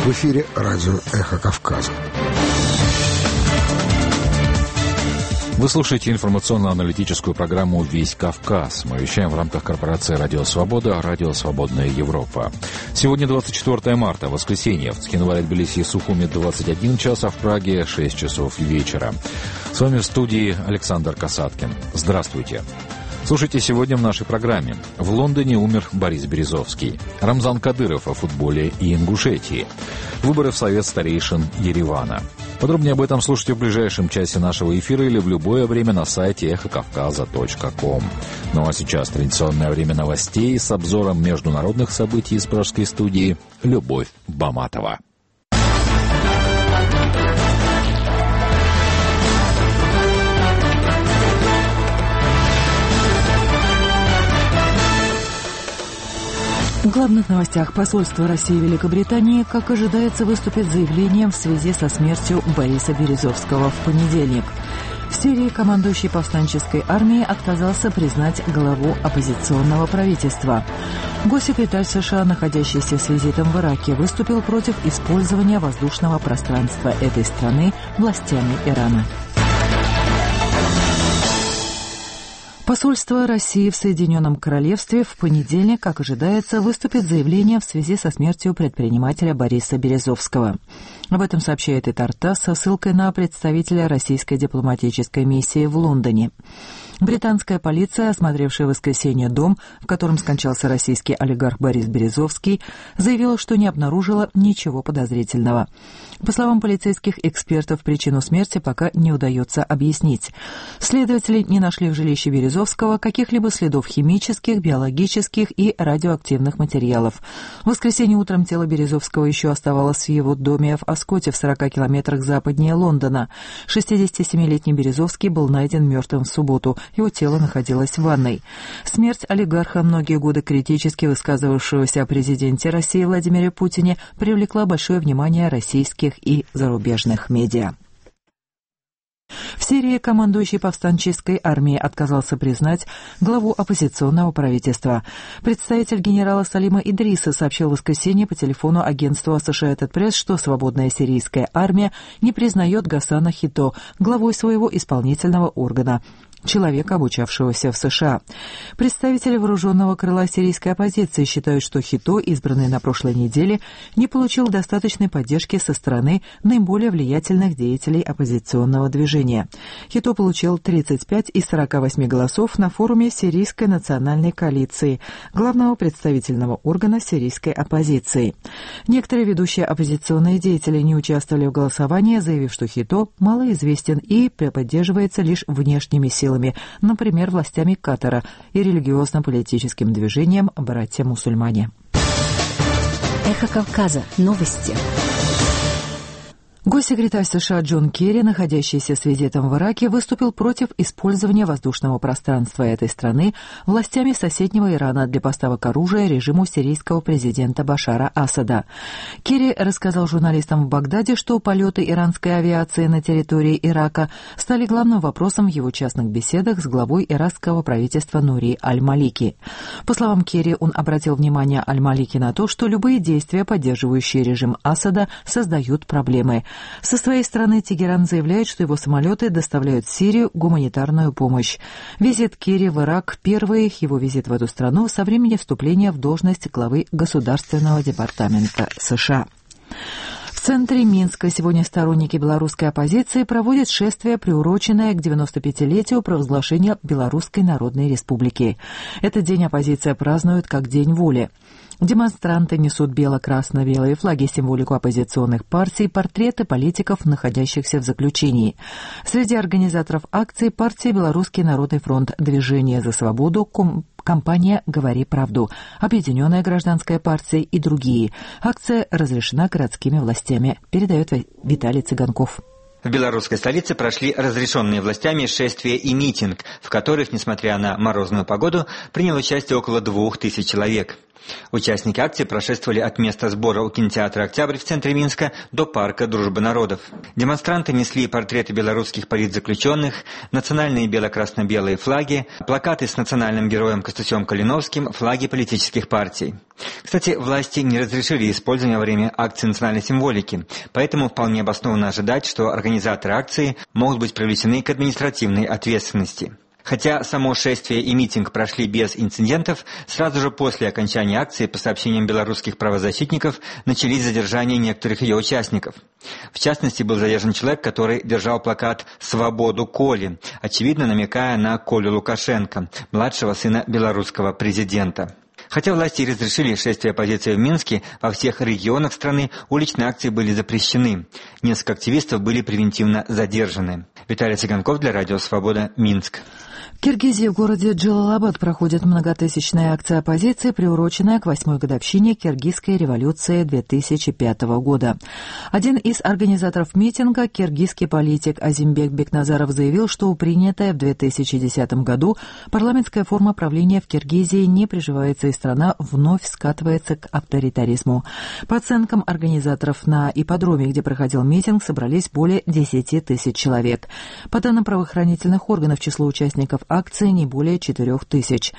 В эфире радио «Эхо Кавказа». Вы слушаете информационно-аналитическую программу «Весь Кавказ». Мы вещаем в рамках корпорации «Радио Свобода», «Радио Свободная Европа». Сегодня 24 марта, воскресенье. В Цхинвале, Тбилиси и Сухуми 21 час, а в Праге 6 часов вечера. С вами в студии Александр Касаткин. Здравствуйте. Слушайте сегодня в нашей программе. В Лондоне умер Борис Березовский. Рамзан Кадыров о футболе и Ингушетии. Выборы в Совет старейшин Еревана. Подробнее об этом слушайте в ближайшем часе нашего эфира или в любое время на сайте эхокавказа.ком. Ну а сейчас традиционное время новостей с обзором международных событий из пражской студии Любовь Баматова. В главных новостях. Посольство России в Великобритании, как ожидается, выступит с заявлением в связи со смертью Бориса Березовского в понедельник. В Сирии командующий повстанческой армией отказался признать главу оппозиционного правительства. Госсекретарь США, находящийся с визитом в Ираке, выступил против использования воздушного пространства этой страны властями Ирана. Посольство России в Соединенном Королевстве в понедельник, как ожидается, выступит с заявлением в связи со смертью предпринимателя Бориса Березовского. Об этом сообщает и ТАСС со ссылкой на представителя российской дипломатической миссии в Лондоне. Британская полиция, осмотревшая в воскресенье дом, в котором скончался российский олигарх Борис Березовский, заявила, что не обнаружила ничего подозрительного. По словам полицейских экспертов, причину смерти пока не удается объяснить. Следователи не нашли в жилище Березовского каких-либо следов химических, биологических и радиоактивных материалов. В воскресенье утром тело Березовского еще оставалось в его доме в Аскоте в 40 километрах западнее Лондона. 67-летний Березовский был найден мертвым в субботу. Его тело находилось в ванной. Смерть олигарха, многие годы критически высказывавшегося о президенте России Владимире Путине, привлекла большое внимание российских и зарубежных медиа. В Сирии командующий повстанческой армией отказался признать главу оппозиционного правительства. Представитель генерала Салима Идриса сообщил в воскресенье по телефону агентству Associated Press, что свободная сирийская армия не признает Гасана Хито главой своего исполнительного органа, человека, обучавшегося в США. Представители вооруженного крыла сирийской оппозиции считают, что Хито, избранный на прошлой неделе, не получил достаточной поддержки со стороны наиболее влиятельных деятелей оппозиционного движения. Хито получил 35 из 48 голосов на форуме Сирийской национальной коалиции, главного представительного органа сирийской оппозиции. Некоторые ведущие оппозиционные деятели не участвовали в голосовании, заявив, что Хито малоизвестен и поддерживается лишь внешними силами, например, властями Катара и религиозно-политическим движением «Братья-мусульмане». Эхо Кавказа. Новости. Госсекретарь США Джон Керри, находящийся с визитом в Ираке, выступил против использования воздушного пространства этой страны властями соседнего Ирана для поставок оружия режиму сирийского президента Башара Асада. Керри рассказал журналистам в Багдаде, что полеты иранской авиации на территории Ирака стали главным вопросом в его частных беседах с главой иракского правительства Нури Аль-Малики. По словам Керри, он обратил внимание Аль-Малики на то, что любые действия, поддерживающие режим Асада, создают проблемы. Со своей стороны Тегеран заявляет, что его самолеты доставляют в Сирию гуманитарную помощь. Визит Керри в Ирак – первый его визит в эту страну со времени вступления в должность главы Государственного департамента США. В центре Минска сегодня сторонники белорусской оппозиции проводят шествие, приуроченное к 95-летию провозглашения Белорусской Народной Республики. Этот день оппозиция празднует как День воли. Демонстранты несут бело-красно-белые флаги, символику оппозиционных партий, портреты политиков, находящихся в заключении. Среди организаторов акции партия «Белорусский народный фронт», Движение за свободу, компания «Говори правду», Объединенная гражданская партия и другие. Акция разрешена городскими властями, передает Виталий Цыганков. В белорусской столице прошли разрешенные властями шествие и митинг, в которых, несмотря на морозную погоду, приняло участие около 2000 человек. Участники акции прошествовали от места сбора у кинотеатра «Октябрь» в центре Минска до парка Дружбы народов. Демонстранты несли портреты белорусских политзаключенных, национальные бело-красно-белые флаги, плакаты с национальным героем Костусем Калиновским, флаги политических партий. Кстати, власти не разрешили использование во время акции национальной символики, поэтому вполне обоснованно ожидать, что организаторы акции могут быть привлечены к административной ответственности. Хотя само шествие и митинг прошли без инцидентов, сразу же после окончания акции, по сообщениям белорусских правозащитников, начались задержания некоторых ее участников. В частности, был задержан человек, который держал плакат «Свободу Коли», очевидно намекая на Колю Лукашенко, младшего сына белорусского президента. Хотя власти разрешили шествие оппозиции в Минске, во всех регионах страны уличные акции были запрещены. Несколько активистов были превентивно задержаны. Виталий Цыганков для Радио Свобода, Минск. В Киргизии в городе Джалалабад проходит многотысячная акция оппозиции, приуроченная к 8-й годовщине Киргизской революции 2005 года. Один из организаторов митинга, киргизский политик Азимбек Бекназаров, заявил, что принятая в 2010 году парламентская форма правления в Киргизии не приживается, и страна вновь скатывается к авторитаризму. По оценкам организаторов, на ипподроме, где проходил митинг, собрались более 10 тысяч человек. По данным правоохранительных органов, число участников акции не более 4 тысяч.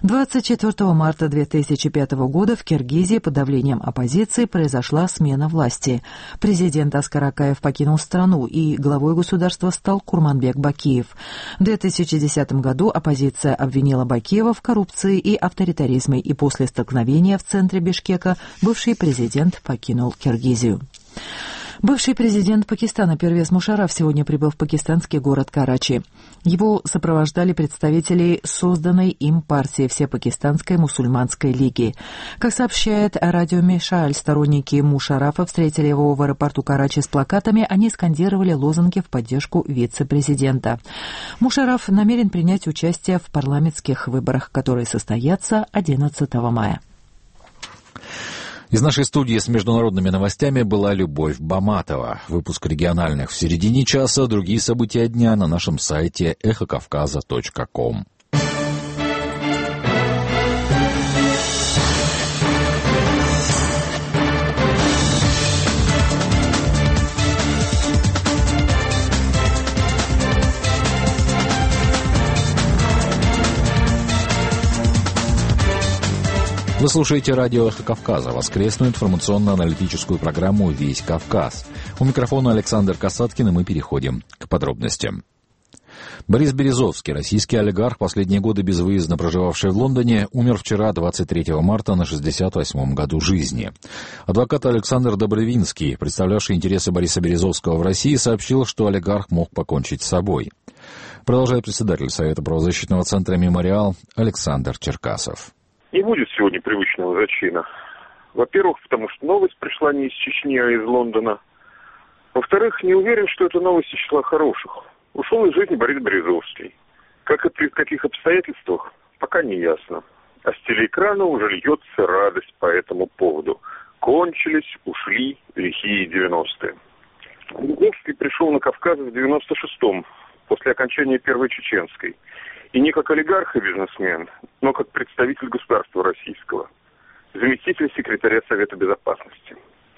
24 марта 2005 года в Киргизии под давлением оппозиции произошла смена власти. Президент Аскар Акаев покинул страну, и главой государства стал Курманбек Бакиев. В 2010 году оппозиция обвинила Бакиева в коррупции и авторитаризме, и после столкновения в центре Бишкека бывший президент покинул Киргизию. Бывший президент Пакистана Первез Мушарраф сегодня прибыл в пакистанский город Карачи. Его сопровождали представители созданной им партии Всепакистанской мусульманской лиги. Как сообщает радио Мишаль, сторонники Мушаррафа встретили его в аэропорту Карачи с плакатами, они скандировали лозунги в поддержку вице-президента. Мушарраф намерен принять участие в парламентских выборах, которые состоятся 11 мая. Из нашей студии с международными новостями была Любовь Баматова. Выпуск региональных в середине часа, другие события дня на нашем сайте эхокавказа.ком. Вы слушаете радио «Эхо Кавказа», воскресную информационно-аналитическую программу «Весь Кавказ». У микрофона Александр Касаткин, и мы переходим к подробностям. Борис Березовский, российский олигарх, последние годы безвыездно проживавший в Лондоне, умер вчера, 23 марта, на 68-м году жизни. Адвокат Александр Добровинский, представлявший интересы Бориса Березовского в России, сообщил, что олигарх мог покончить с собой. Продолжает председатель Совета правозащитного центра «Мемориал» Александр Черкасов. Не будет сегодня привычного зачина. Во-первых, потому что новость пришла не из Чечни, а из Лондона. Во-вторых, не уверен, что эта новость из числа хороших. Ушел из жизни Борис Березовский. Как и при каких обстоятельствах, пока не ясно. А с телеэкрана уже льется радость по этому поводу. Кончились, ушли лихие 90-е. Березовский пришел на Кавказ в 96-м, после окончания Первой Чеченской. И не как олигарх и бизнесмен, но как представитель государства российского, заместитель секретаря Совета Безопасности.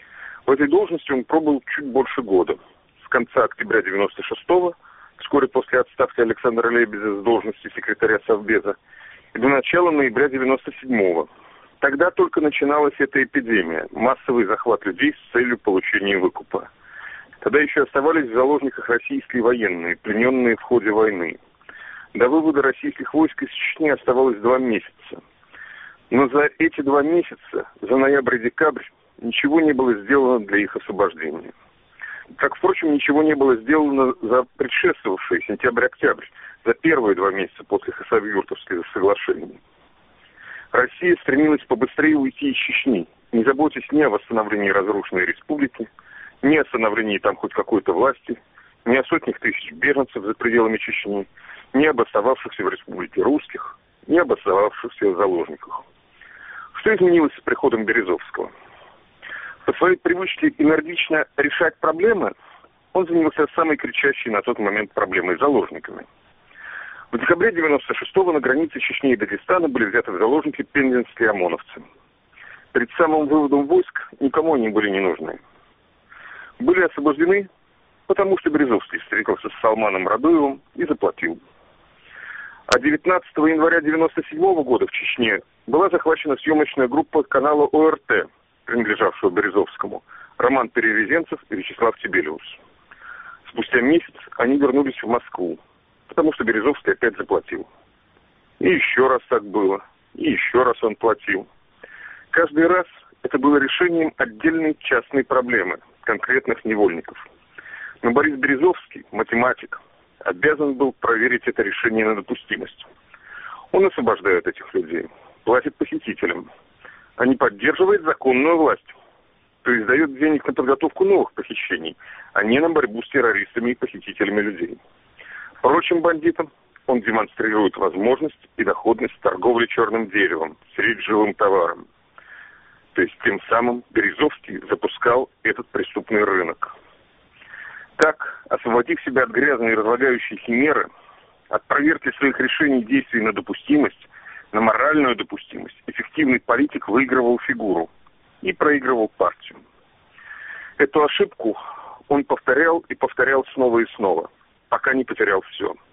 В этой должности он пробыл чуть больше года. С конца октября 96-го, вскоре после отставки Александра Лебедя с должности секретаря Совбеза, и до начала ноября 97-го. Тогда только начиналась эта эпидемия, массовый захват людей с целью получения выкупа. Тогда еще оставались в заложниках российские военные, плененные в ходе войны. До вывода российских войск из Чечни оставалось 2 месяца. Но за эти 2 месяца, за ноябрь и декабрь, ничего не было сделано для их освобождения. Как, впрочем, ничего не было сделано за предшествовавшие сентябрь-октябрь, за первые 2 месяца после Хасавюртовского соглашения. Россия стремилась побыстрее уйти из Чечни, не заботясь ни о восстановлении разрушенной республики, ни о становлении там хоть какой-то власти, ни о сотнях тысяч беженцев за пределами Чечни, ни об остававшихся в республике русских, ни об остававшихся заложниках. Что изменилось с приходом Березовского? По своей привычке энергично решать проблемы, он занялся самой кричащей на тот момент проблемой — заложниками. В декабре 96-го на границе Чечни и Дагестана были взяты в заложники пензенские ОМОНовцы. перед самым выводом войск никому они были не нужны. Были освобождены, потому что Березовский встретился с Салманом Радуевым и заплатил. А 19 января 1997 года в Чечне была захвачена съемочная группа канала ОРТ, принадлежавшего Березовскому, Роман Перерезенцев и Вячеслав Тибелиус. Спустя месяц они вернулись в Москву, потому что Березовский опять заплатил. И еще раз так было, и еще раз он платил. Каждый раз это было решением отдельной частной проблемы конкретных невольников. Но Борис Березовский, математик, обязан был проверить это решение на допустимость. Он освобождает этих людей, платит похитителям, а не поддерживает законную власть, то есть дает денег на подготовку новых похищений, а не на борьбу с террористами и похитителями людей. Прочим бандитам он демонстрирует возможность и доходность торговли черным деревом, средь живым товаром. То есть тем самым Березовский запускал этот преступный рынок. Так, освободив себя от грязной и разлагающей химеры, от проверки своих решений и действий на допустимость, на моральную допустимость, эффективный политик выигрывал фигуру и проигрывал партию. Эту ошибку он повторял и повторял снова и снова, пока не потерял все.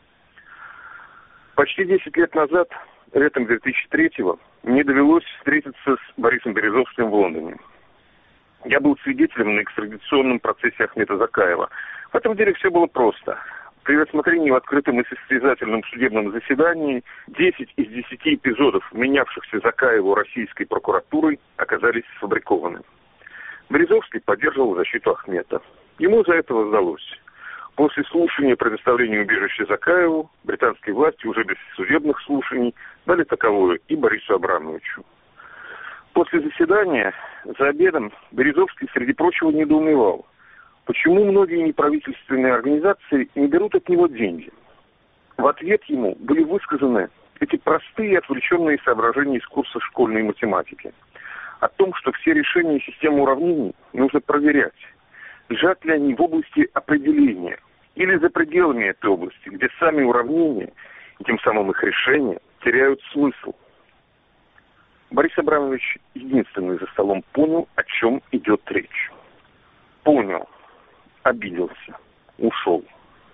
Почти 10 лет назад, летом 2003-го, мне довелось встретиться с Борисом Березовским в Лондоне. Я был свидетелем на экстрадиционном процессе Ахмета Закаева. В этом деле все было просто. При рассмотрении в открытом и состязательном судебном заседании 10 из 10 эпизодов, менявшихся Закаеву российской прокуратурой, оказались сфабрикованы. Березовский поддерживал защиту Ахмета. Ему за это воздалось. После слушания предоставления убежища Закаеву британские власти уже без судебных слушаний дали таковое и Борису Абрамовичу. После заседания за обедом Березовский, среди прочего, недоумевал, почему многие неправительственные организации не берут от него деньги. В ответ ему были высказаны эти простые и отвлеченные соображения из курса школьной математики. О том, что все решения системы уравнений нужно проверять. Лежат ли они в области определения или за пределами этой области, где сами уравнения и тем самым их решения теряют смысл. Борис Абрамович единственный за столом понял, о чем идет речь. Понял, обиделся, ушел.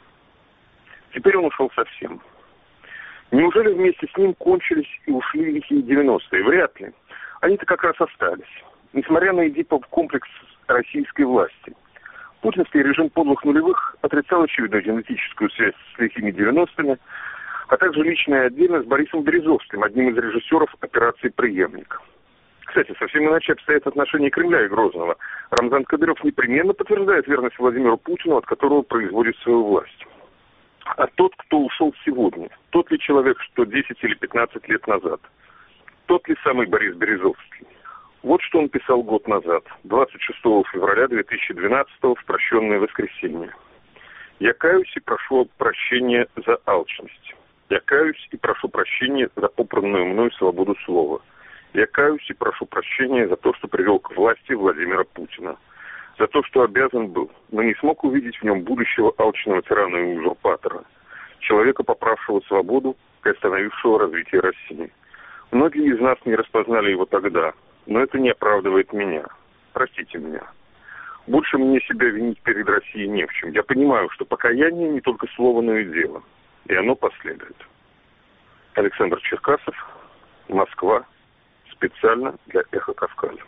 Теперь он ушел совсем. Неужели вместе с ним кончились и ушли лихие 90-е? Вряд ли. Они-то как раз остались. Несмотря на Эдипов комплекс российской власти. Путинский режим подлых нулевых отрицал очевидную генетическую связь с лихими 90-ми, а также личная отдельность с Борисом Березовским, одним из режиссеров операции «Преемник». Кстати, совсем иначе обстоят отношения Кремля и Грозного. Рамзан Кадыров непременно подтверждает верность Владимиру Путину, от которого производит свою власть. А тот, кто ушел сегодня, тот ли человек, что 10 или 15 лет назад, тот ли самый Борис Березовский? Вот что он писал год назад, 26 февраля 2012 в прощенное воскресенье. «Я каюсь и прошу прощения за алчность. Я каюсь и прошу прощения за попранную мной свободу слова. Я каюсь и прошу прощения за то, что привел к власти Владимира Путина. За то, что обязан был, но не смог увидеть в нем будущего алчного тирана и узурпатора, человека, поправшего свободу и остановившего развитие России. Многие из нас не распознали его тогда, но это не оправдывает меня. Простите меня. Больше мне себя винить перед Россией не в чем. Я понимаю, что покаяние не только слово, но и дело. И оно последует». Александр Черкасов, Москва, специально для «Эхо Кавказа».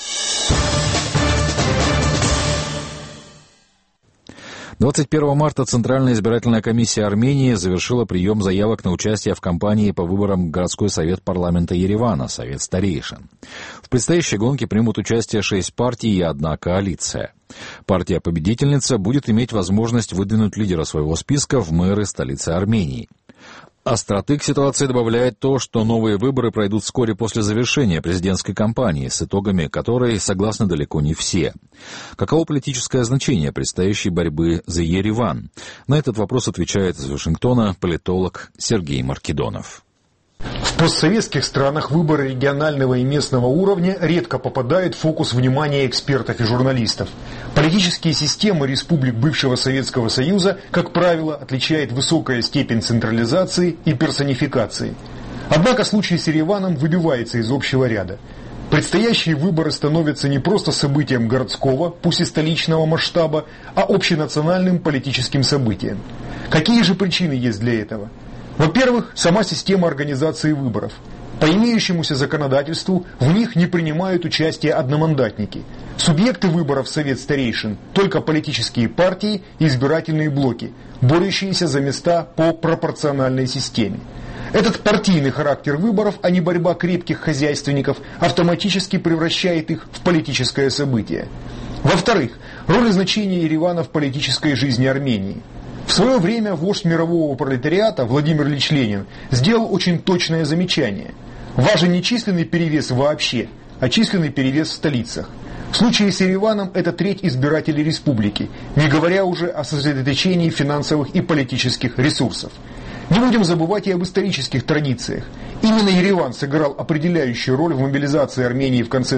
— 21 марта Центральная избирательная комиссия Армении завершила прием заявок на участие в кампании по выборам в городской совет парламента Еревана, Совет старейшин. В предстоящей гонке примут участие 6 партий и 1 коалиция. Партия-победительница будет иметь возможность выдвинуть лидера своего списка в мэры столицы Армении. Остроты к ситуации добавляет то, что новые выборы пройдут вскоре после завершения президентской кампании, с итогами которой согласны далеко не все. Каково политическое значение предстоящей борьбы за Ереван? На этот вопрос отвечает из Вашингтона политолог Сергей Маркедонов. В постсоветских странах выборы регионального и местного уровня редко попадают в фокус внимания экспертов и журналистов. Политические системы республик бывшего Советского Союза, как правило, отличает высокая степень централизации и персонификации. Однако случай с Ереваном выбивается из общего ряда. Предстоящие выборы становятся не просто событием городского, пусть и столичного масштаба, а общенациональным политическим событием. Какие же причины есть для этого? Во-первых, сама система организации выборов. По имеющемуся законодательству в них не принимают участие одномандатники. Субъекты выборов в Совет Старейшин – только политические партии и избирательные блоки, борющиеся за места по пропорциональной системе. Этот партийный характер выборов, а не борьба крепких хозяйственников, автоматически превращает их в политическое событие. Во-вторых, роль и значение Еревана в политической жизни Армении. В свое время вождь мирового пролетариата Владимир Ильич Ленин сделал очень точное замечание. Важен не численный перевес вообще, а численный перевес в столицах. В случае с Ереваном это треть избирателей республики, не говоря уже о сосредоточении финансовых и политических ресурсов. Не будем забывать и об исторических традициях. Именно Ереван сыграл определяющую роль в мобилизации Армении в конце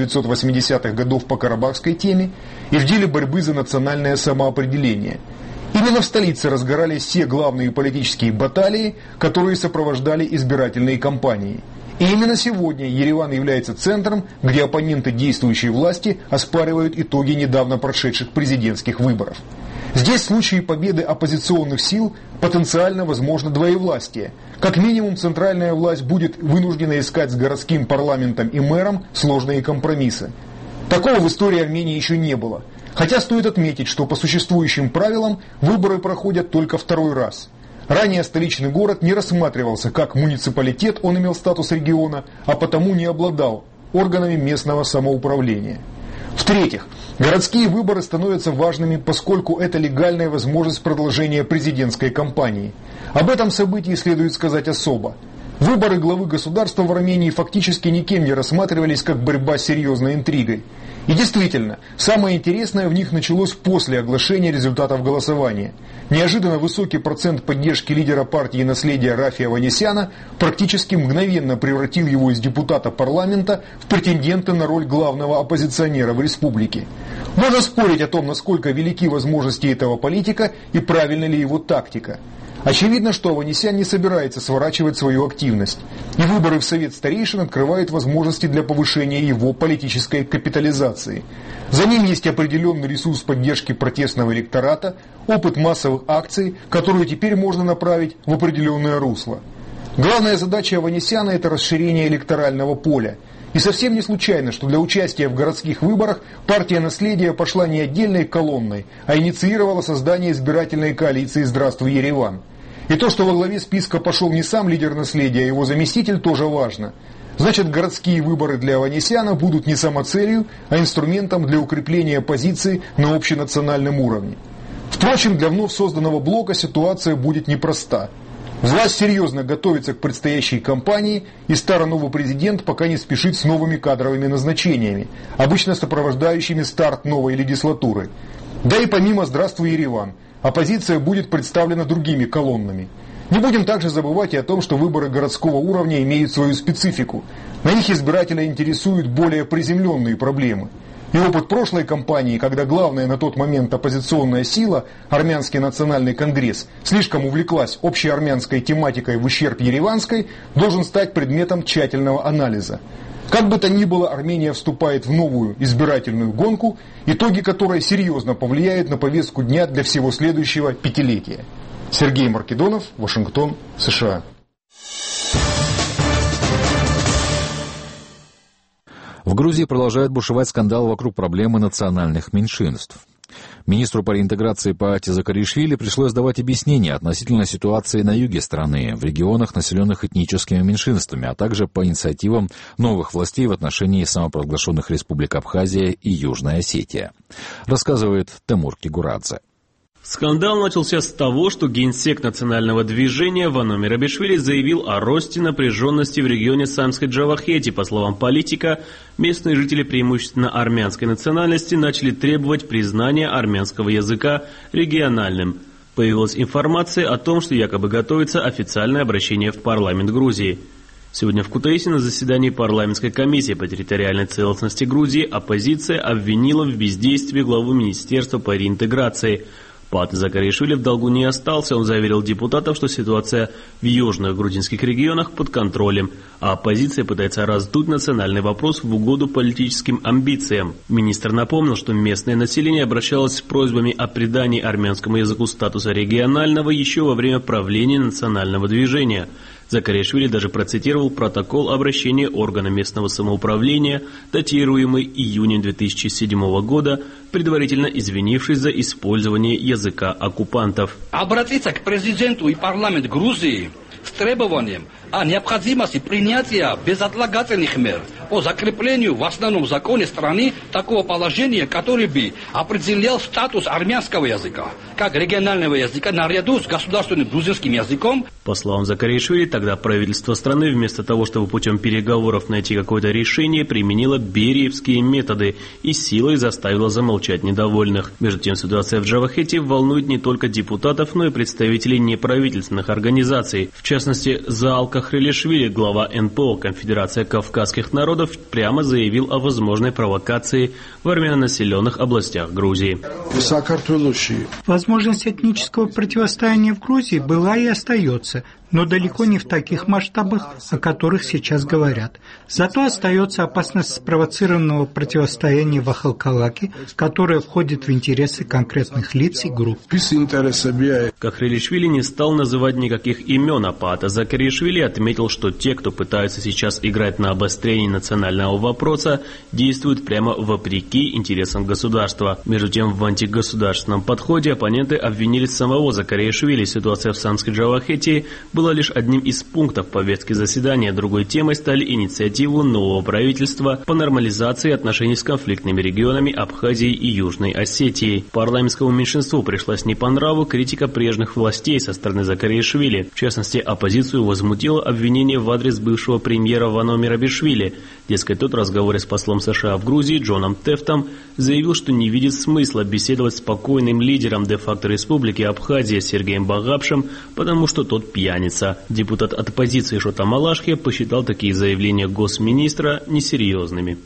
1980-х годов по карабахской теме и в деле борьбы за национальное самоопределение. Именно в столице разгорались все главные политические баталии, которые сопровождали избирательные кампании. И именно сегодня Ереван является центром, где оппоненты действующей власти оспаривают итоги недавно прошедших президентских выборов. Здесь в случае победы оппозиционных сил потенциально возможно двоевластие. Как минимум центральная власть будет вынуждена искать с городским парламентом и мэром сложные компромиссы. Такого в истории Армении еще не было. Хотя стоит отметить, что по существующим правилам выборы проходят только второй раз. Ранее столичный город не рассматривался как муниципалитет, он имел статус региона, а потому не обладал органами местного самоуправления. В-третьих, городские выборы становятся важными, поскольку это легальная возможность продолжения президентской кампании. Об этом событии следует сказать особо. Выборы главы государства в Армении фактически никем не рассматривались как борьба с серьезной интригой. И действительно, самое интересное в них началось после оглашения результатов голосования. Неожиданно высокий процент поддержки лидера партии «Наследие» Рафия Аванесяна практически мгновенно превратил его из депутата парламента в претендента на роль главного оппозиционера в республике. Можно спорить о том, насколько велики возможности этого политика и правильна ли его тактика. Очевидно, что Аванесян не собирается сворачивать свою активность, и выборы в Совет Старейшин открывают возможности для повышения его политической капитализации. За ним есть определенный ресурс поддержки протестного электората, опыт массовых акций, которую теперь можно направить в определенное русло. Главная задача Аванесяна – это расширение электорального поля. И совсем не случайно, что для участия в городских выборах партия «Наследие» пошла не отдельной колонной, а инициировала создание избирательной коалиции «Здравствуй, Ереван». И то, что во главе списка пошел не сам лидер «Наследия», а его заместитель, тоже важно. Значит, городские выборы для Аванесяна будут не самоцелью, а инструментом для укрепления позиции на общенациональном уровне. Впрочем, для вновь созданного блока ситуация будет непроста. Власть серьезно готовится к предстоящей кампании, и старый новый президент пока не спешит с новыми кадровыми назначениями, обычно сопровождающими старт новой легислатуры. Да и помимо «Здравствуй, Ереван», оппозиция будет представлена другими колоннами. Не будем также забывать и о том, что выборы городского уровня имеют свою специфику. На них избирателя интересуют более приземленные проблемы. И опыт прошлой кампании, когда главная на тот момент оппозиционная сила, Армянский национальный конгресс, слишком увлеклась общеармянской тематикой в ущерб ереванской, должен стать предметом тщательного анализа. Как бы то ни было, Армения вступает в новую избирательную гонку, итоги которой серьезно повлияют на повестку дня для всего следующего пятилетия. Сергей Маркедонов, Вашингтон, США. В Грузии продолжает бушевать скандал вокруг проблемы национальных меньшинств. Министру по реинтеграции Паати Закаришвили пришлось давать объяснения относительно ситуации на юге страны, в регионах, населенных этническими меньшинствами, а также по инициативам новых властей в отношении самопровозглашенных республик Абхазия и Южная Осетия. Рассказывает Тимур Кигурадзе. Скандал начался с того, что генсек национального движения Вано Мерабишвили заявил о росте напряженности в регионе Самской-Джавахети. По словам политика, местные жители преимущественно армянской национальности начали требовать признания армянского языка региональным. Появилась информация о том, что якобы готовится официальное обращение в парламент Грузии. Сегодня в Кутаиси на заседании парламентской комиссии по территориальной целостности Грузии оппозиция обвинила в бездействии главу Министерства по реинтеграции. Паат Закаришвили в долгу не остался, он заверил депутатов, что ситуация в южных грузинских регионах под контролем, а оппозиция пытается раздуть национальный вопрос в угоду политическим амбициям. Министр напомнил, что местное население обращалось с просьбами о придании армянскому языку статуса регионального еще во время правления национального движения. Закаришвили даже процитировал протокол обращения органа местного самоуправления, датируемый июнем 2007 года, предварительно извинившись за использование языка оккупантов. Обратиться к президенту и парламенту Грузии с требованием о необходимости принятия безотлагательных мер по закреплению в основном законе страны такого положения, который бы определял статус армянского языка как регионального языка наряду с государственным грузинским языком. По словам Закаришвили, тогда правительство страны вместо того, чтобы путем переговоров найти какое-то решение, применило бериевские методы и силой заставило замолчать недовольных. Между тем, ситуация в Джавахете волнует не только депутатов, но и представителей неправительственных организаций. В частности, Заал Кахрилишвили, глава НПО «Конфедерация кавказских народов», прямо заявил о возможной провокации в армянонаселенных областях Грузии. Возможность этнического противостояния в Грузии была и остается, но далеко не в таких масштабах, о которых сейчас говорят. Зато остается опасность спровоцированного противостояния в Ахалкалаке, которое входит в интересы конкретных лиц и групп. Кахрилишвили не стал называть никаких имен, а Паат Закаришвили отметил, что те, кто пытается сейчас играть на обострении национального вопроса, действуют прямо вопреки интересам государства. Между тем, в антигосударственном подходе оппоненты обвинили самого Закаришвили. Ситуация в Самской Джавахете была лишь одним из пунктов повестки заседания. Другой темой стали инициативы нового правительства по нормализации отношений с конфликтными регионами Абхазии и Южной Осетии. Парламентскому меньшинству пришлась не по нраву критика прежних властей со стороны Закаришвили. В частности, оппозицию возмутило обвинение в адрес бывшего премьера Вано Мерабишвили. Дескать, тот в разговоре с послом США в Грузии Джоном Тефтом заявил, что не видит смысла беседовать с спокойным лидером де-факто республики Абхазия Сергеем Багапшем, потому что тот пьяница. Депутат от оппозиции Шота Малашхи посчитал такие заявления госминистра несерьезными.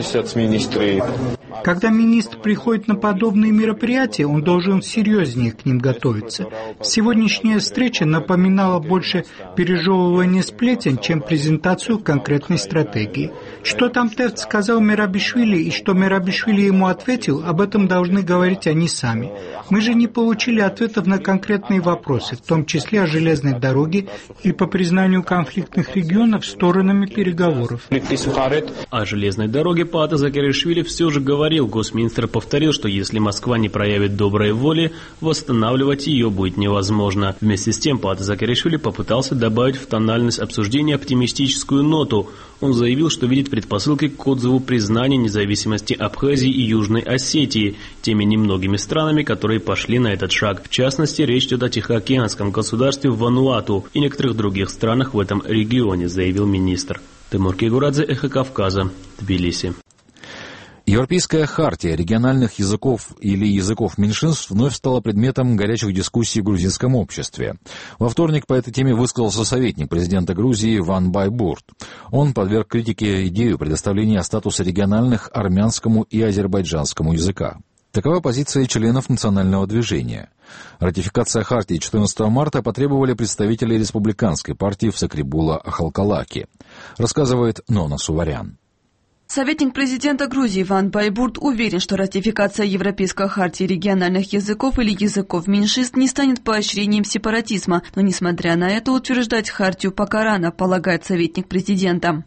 Когда министр приходит на подобные мероприятия, он должен серьезнее к ним готовиться. Сегодняшняя встреча напоминала больше пережевывание сплетен, чем презентацию конкретной стратегии. Что там Тефт сказал Мерабишвили и что Мерабишвили ему ответил, об этом должны говорить они сами. Мы же не получили ответов на конкретные вопросы, в том числе о железной дороге и по признанию конфликтных регионов сторонами переговоров. О железной дороге Паат Закаришвили все же говорил. Госминистр повторил, что если Москва не проявит доброй воли, восстанавливать ее будет невозможно. Вместе с тем Паат Закаришвили попытался добавить в тональность обсуждения оптимистическую ноту. Он заявил, что видит предпосылки к отзыву признания независимости Абхазии и Южной Осетии теми немногими странами, которые пошли на этот шаг. В частности, речь идет о Тихоокеанском государстве Вануату и некоторых других странах в этом регионе, заявил министр. Тимур Кигурадзе, Эхо Кавказа, Тбилиси. Европейская хартия региональных языков или языков меньшинств вновь стала предметом горячих дискуссий в грузинском обществе. Во вторник по этой теме высказался советник президента Грузии Ван Байбурт. Он подверг критике идею предоставления статуса региональных армянскому и азербайджанскому языка. Такова позиция членов национального движения. Ратификация хартии 14 марта потребовали представители республиканской партии в Сакрибула-Ахалкалаке, рассказывает Нона Суварян. Советник президента Грузии Ван Байбурт уверен, что ратификация Европейской хартии региональных языков или языков меньшинств не станет поощрением сепаратизма, но, несмотря на это, утверждать хартию пока рано, полагает советник президента.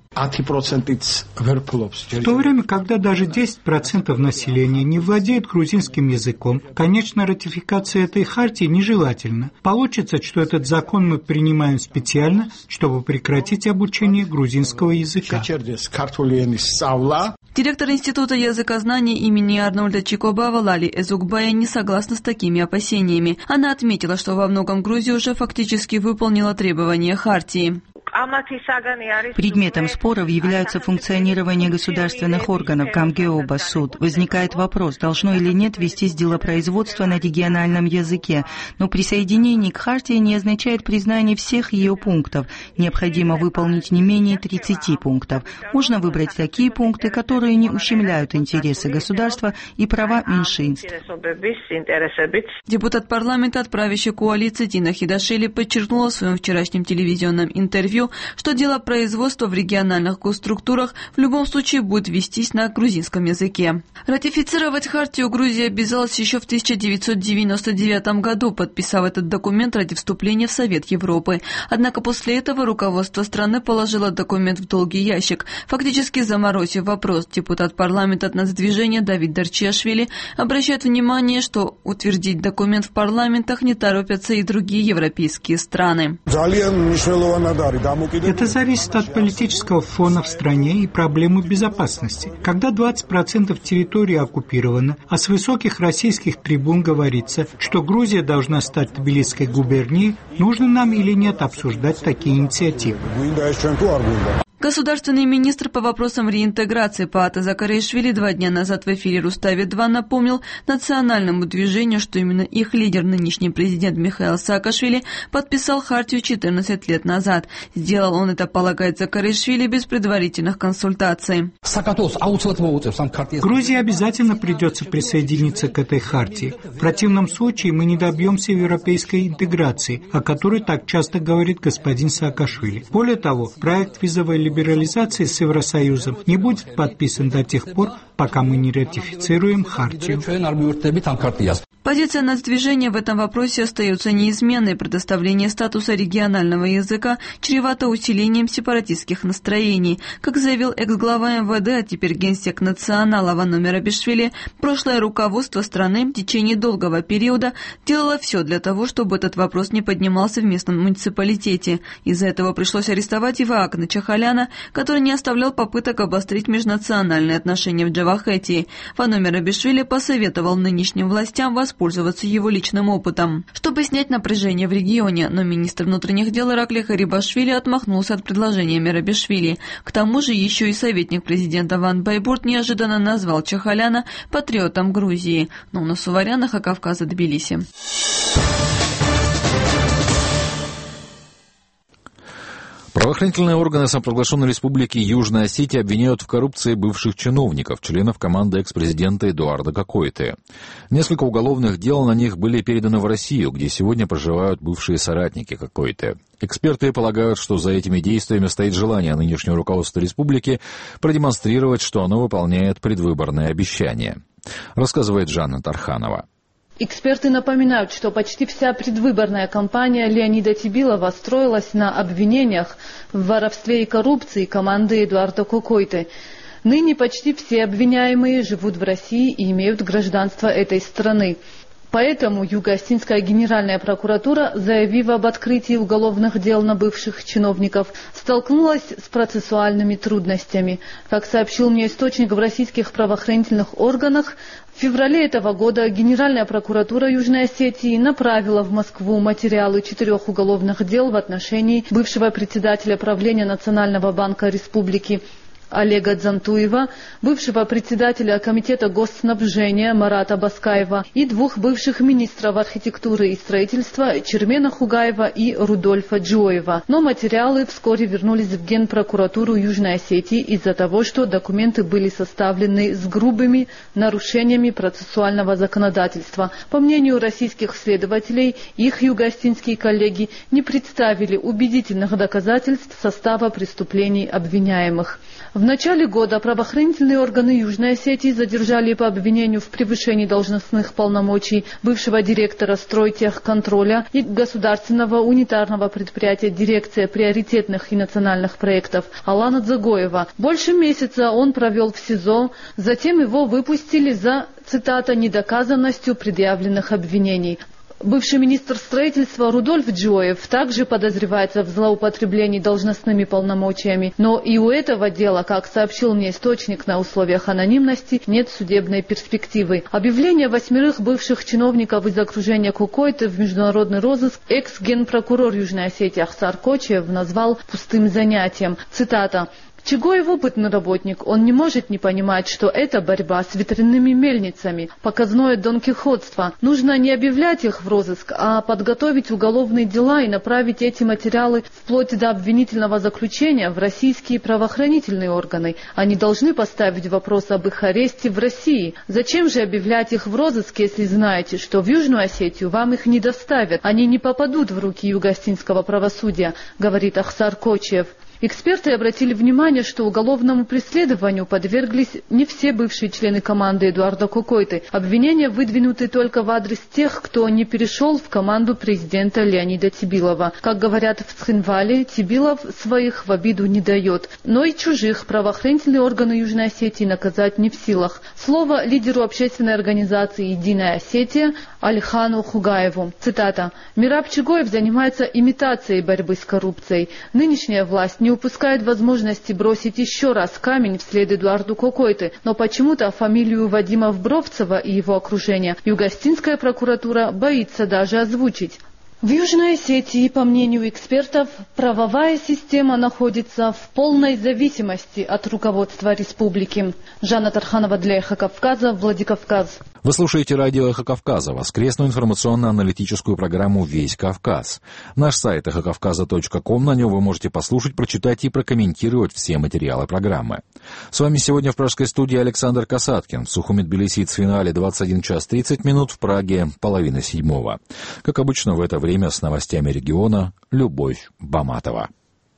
В то время, когда даже 10% населения не владеет грузинским языком, конечно, ратификация этой хартии нежелательна. Получится, что этот закон мы принимаем специально, чтобы прекратить обучение грузинского языка. Директор Института языкознания имени Арнольда Чикобава Лали Эзукбая не согласна с такими опасениями. Она отметила, что во многом Грузия уже фактически выполнила требования хартии. Предметом споров является функционирование государственных органов Камгеоба, суд. Возникает вопрос, должно или нет вестись делопроизводство на региональном языке. Но присоединение к хартии не означает признание всех ее пунктов. Необходимо выполнить не менее 30 пунктов. Можно выбрать такие пункты, которые не ущемляют интересы государства и права меньшинств. Депутат парламента от правящей коалиции Тина Хидашвили подчеркнула в своем вчерашнем телевизионном интервью, что дело производства в региональных госструктурах в любом случае будет вестись на грузинском языке. Ратифицировать хартию Грузия обязалась еще в 1999 году, подписав этот документ ради вступления в Совет Европы. Однако после этого руководство страны положило документ в долгий ящик, фактически заморозив вопрос. Депутат парламента от Нацдвижения Давид Дарчиашвили обращает внимание, что утвердить документ в парламентах не торопятся и другие европейские страны. Это зависит от политического фона в стране и проблемы безопасности. Когда 20% территории оккупировано, а с высоких российских трибун говорится, что Грузия должна стать Тбилисской губернией, нужно нам или нет обсуждать такие инициативы. Государственный министр по вопросам реинтеграции Паата Закаришвили 2 дня назад в эфире Рустави-2 напомнил национальному движению, что именно их лидер, нынешний президент Михаил Саакашвили, подписал хартию 14 лет назад. Сделал он это, полагает Закаришвили, без предварительных консультаций. Грузии обязательно придется присоединиться к этой хартии. В противном случае мы не добьемся европейской интеграции, о которой так часто говорит господин Саакашвили. Более того, проект визовой либерализации с Евросоюзом не будет подписан до тех пор, пока мы не ратифицируем хартию. Позиция Нацдвижения в этом вопросе остается неизменной. Предоставление статуса регионального языка чревато усилением сепаратистских настроений. Как заявил экс-глава МВД, а теперь генсек национала Ваномир Абишвили, прошлое руководство страны в течение долгого периода делало все для того, чтобы этот вопрос не поднимался в местном муниципалитете. Из-за этого пришлось арестовать Иваакна Чахаляна, который не оставлял попыток обострить межнациональные отношения в Джавахетии. Ваномир Абишвили посоветовал нынешним властям воспользоваться его личным опытом, чтобы снять напряжение в регионе, но министр внутренних дел Ираклий Харибашвили отмахнулся от предложения Мирабишвили. К тому же еще и советник президента Ван Байбурт неожиданно назвал Чахаляна патриотом Грузии. Но на Суварянах, а Кавказа, Тбилиси. Правоохранительные органы самопровозглашенной республики Южная Осетия обвиняют в коррупции бывших чиновников, членов команды экс-президента Эдуарда Кокойты. Несколько уголовных дел на них были переданы в Россию, где сегодня проживают бывшие соратники Кокойты. Эксперты полагают, что за этими действиями стоит желание нынешнего руководства республики продемонстрировать, что оно выполняет предвыборные обещания. Рассказывает Жанна Тарханова. Эксперты напоминают, что почти вся предвыборная кампания Леонида Тибилова строилась на обвинениях в воровстве и коррупции команды Эдуарда Кокойты. Ныне почти все обвиняемые живут в России и имеют гражданство этой страны. Поэтому Юго-Осетинская генеральная прокуратура, заявив об открытии уголовных дел на бывших чиновников, столкнулась с процессуальными трудностями. Как сообщил мне источник в российских правоохранительных органах, в феврале этого года Генеральная прокуратура Южной Осетии направила в Москву материалы 4 уголовных дел в отношении бывшего председателя правления Национального банка республики Олега Дзантуева, бывшего председателя Комитета госснабжения Марата Баскаева и 2 бывших министров архитектуры и строительства Чермена Хугаева и Рудольфа Джоева. Но материалы вскоре вернулись в Генпрокуратуру Южной Осетии из-за того, что документы были составлены с грубыми нарушениями процессуального законодательства. По мнению российских следователей, их юго-осетинские коллеги не представили убедительных доказательств состава преступлений обвиняемых. В начале года правоохранительные органы Южной Осетии задержали по обвинению в превышении должностных полномочий бывшего директора стройтехконтроля и государственного унитарного предприятия «Дирекция приоритетных и национальных проектов» Алана Дзагоева. Больше месяца он провел в СИЗО, затем его выпустили за, цитата, «недоказанностью предъявленных обвинений». Бывший министр строительства Рудольф Джоев также подозревается в злоупотреблении должностными полномочиями, но и у этого дела, как сообщил мне источник на условиях анонимности, нет судебной перспективы. Объявление 8 бывших чиновников из окружения Кокойты в международный розыск экс-генпрокурор Южной Осетии Ахсар Кочиев назвал пустым занятием. Цитата. Чигоев опытный работник, он не может не понимать, что это борьба с ветряными мельницами, показное донкихотство. Нужно не объявлять их в розыск, а подготовить уголовные дела и направить эти материалы вплоть до обвинительного заключения в российские правоохранительные органы. Они должны поставить вопрос об их аресте в России. Зачем же объявлять их в розыск, если знаете, что в Южную Осетию вам их не доставят? Они не попадут в руки юго-осетинского правосудия, говорит Ахсар Кочиев. Эксперты обратили внимание, что уголовному преследованию подверглись не все бывшие члены команды Эдуарда Кокойты. Обвинения выдвинуты только в адрес тех, кто не перешел в команду президента Леонида Тибилова. Как говорят в Цхинвале, Тибилов своих в обиду не дает. Но и чужих правоохранительные органы Южной Осетии наказать не в силах. Слово лидеру общественной организации «Единая Осетия» Алихану Хугаеву. Цитата. «Мираб Чигоев занимается имитацией борьбы с коррупцией. Нынешняя власть не упускает возможности бросить еще раз камень вслед Эдуарду Кокойты, но почему-то фамилию Вадима Вбровцева и его окружения юго-осетинская прокуратура боится даже озвучить». В Южной Осетии, по мнению экспертов, правовая система находится в полной зависимости от руководства республики. Жанна Тарханова для Эхо Кавказа, Владикавказ. Вы слушаете радио «Эхо Кавказа», воскресную информационно-аналитическую программу «Весь Кавказ». Наш сайт эхокавказа.ком, на нем вы можете послушать, прочитать и прокомментировать все материалы программы. С вами сегодня в пражской студии Александр Касаткин. В Сухуми, Тбилиси и Цфинале 21 час 30 минут, в Праге 6:30. Как обычно, в это время с новостями региона Любовь Баматова.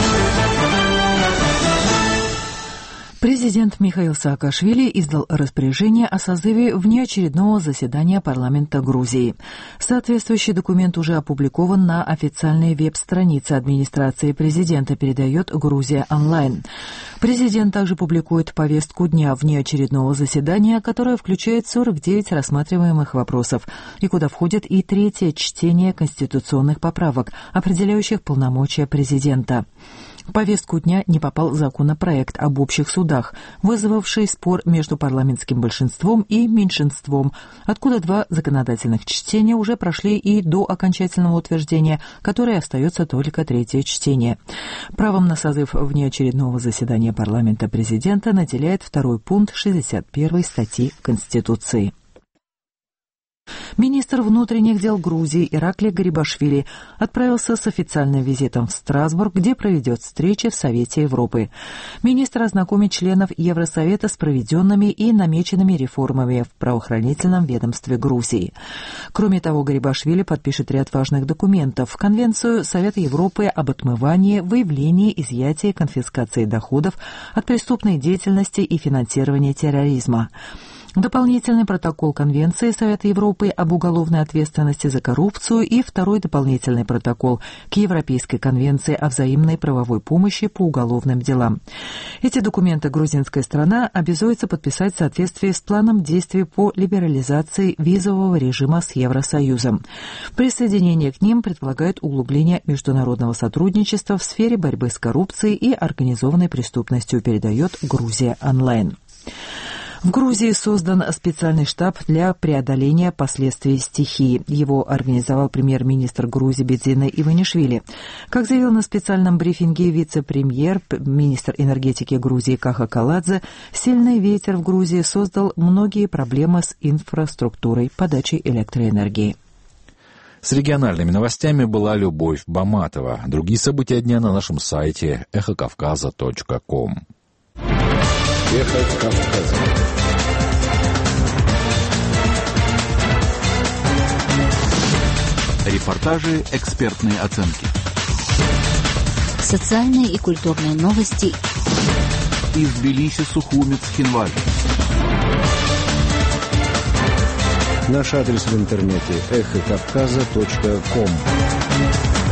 Президент Михаил Саакашвили издал распоряжение о созыве внеочередного заседания парламента Грузии. Соответствующий документ уже опубликован на официальной веб-странице администрации президента, передает Грузия онлайн. Президент также публикует повестку дня внеочередного заседания, которая включает 49 рассматриваемых вопросов, и куда входит и третье чтение конституционных поправок, определяющих полномочия президента. В повестку дня не попал законопроект об общих судах, вызвавший спор между парламентским большинством и меньшинством, откуда 2 законодательных чтения уже прошли и до окончательного утверждения, которое остается только 3-е чтение. Правом на созыв внеочередного заседания парламента президента наделяет 2-й пункт 61 статьи Конституции. Министр внутренних дел Грузии Ираклий Гарибашвили отправился с официальным визитом в Страсбург, где проведет встречи в Совете Европы. Министр ознакомит членов Евросовета с проведенными и намеченными реформами в правоохранительном ведомстве Грузии. Кроме того, Гарибашвили подпишет ряд важных документов: Конвенцию Совета Европы об отмывании, выявлении, изъятии, конфискации доходов от преступной деятельности и финансировании терроризма, дополнительный протокол Конвенции Совета Европы об уголовной ответственности за коррупцию и 2-й дополнительный протокол к Европейской конвенции о взаимной правовой помощи по уголовным делам. Эти документы грузинская сторона обязуется подписать в соответствии с планом действий по либерализации визового режима с Евросоюзом. Присоединение к ним предполагает углубление международного сотрудничества в сфере борьбы с коррупцией и организованной преступностью, передает Грузия онлайн. В Грузии создан специальный штаб для преодоления последствий стихии. Его организовал премьер-министр Грузии Бедзина Иванишвили. Как заявил на специальном брифинге вице-премьер, министр энергетики Грузии Каха Каладзе, сильный ветер в Грузии создал многие проблемы с инфраструктурой подачи электроэнергии. С региональными новостями была Любовь Баматова. Другие события дня на нашем сайте эхокавказа.ком. Эхо Кавказа. Репортажи, экспертные оценки. Социальные и культурные новости. Из Тбилиси, Сухуми, Цхинвали. Наш адрес в интернете эхокавказа.ком.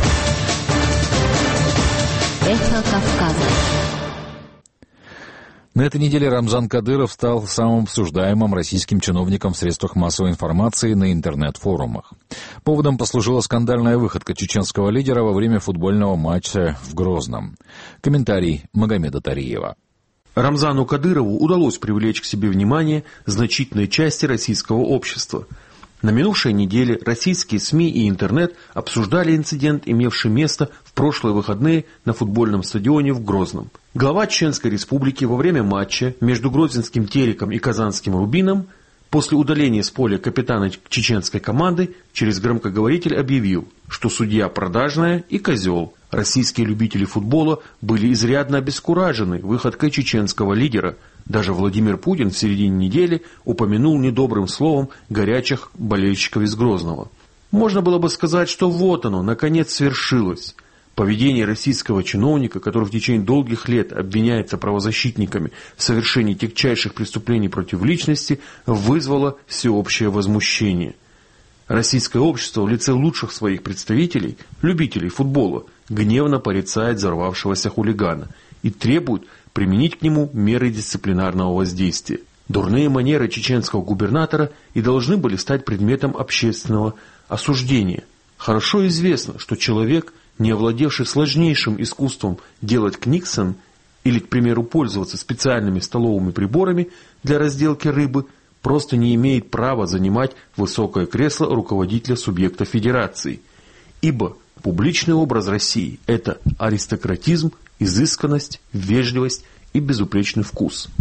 Эхо Кавказа. На этой неделе Рамзан Кадыров стал самым обсуждаемым российским чиновником в средствах массовой информации на интернет-форумах. Поводом послужила скандальная выходка чеченского лидера во время футбольного матча в Грозном. Комментарий Магомеда Тариева. Рамзану Кадырову удалось привлечь к себе внимание значительной части российского общества. На минувшей неделе российские СМИ и интернет обсуждали инцидент, имевший место в прошлые выходные на футбольном стадионе в Грозном. Глава Чеченской Республики во время матча между Грозненским Тереком и Казанским Рубином после удаления с поля капитана чеченской команды через громкоговоритель объявил, что судья продажная и козел. Российские любители футбола были изрядно обескуражены выходкой чеченского лидера. Даже Владимир Путин в середине недели упомянул недобрым словом горячих болельщиков из Грозного. Можно было бы сказать, что вот оно, наконец свершилось. Поведение российского чиновника, который в течение долгих лет обвиняется правозащитниками в совершении тягчайших преступлений против личности, вызвало всеобщее возмущение. Российское общество в лице лучших своих представителей, любителей футбола, гневно порицает взорвавшегося хулигана и требует применить к нему меры дисциплинарного воздействия. Дурные манеры чеченского губернатора и должны были стать предметом общественного осуждения. Хорошо известно, что человек, не овладевший сложнейшим искусством делать книксон или, к примеру, пользоваться специальными столовыми приборами для разделки рыбы, просто не имеет права занимать высокое кресло руководителя субъекта федерации. Ибо публичный образ России – это аристократизм, изысканность, вежливость и безупречный вкус.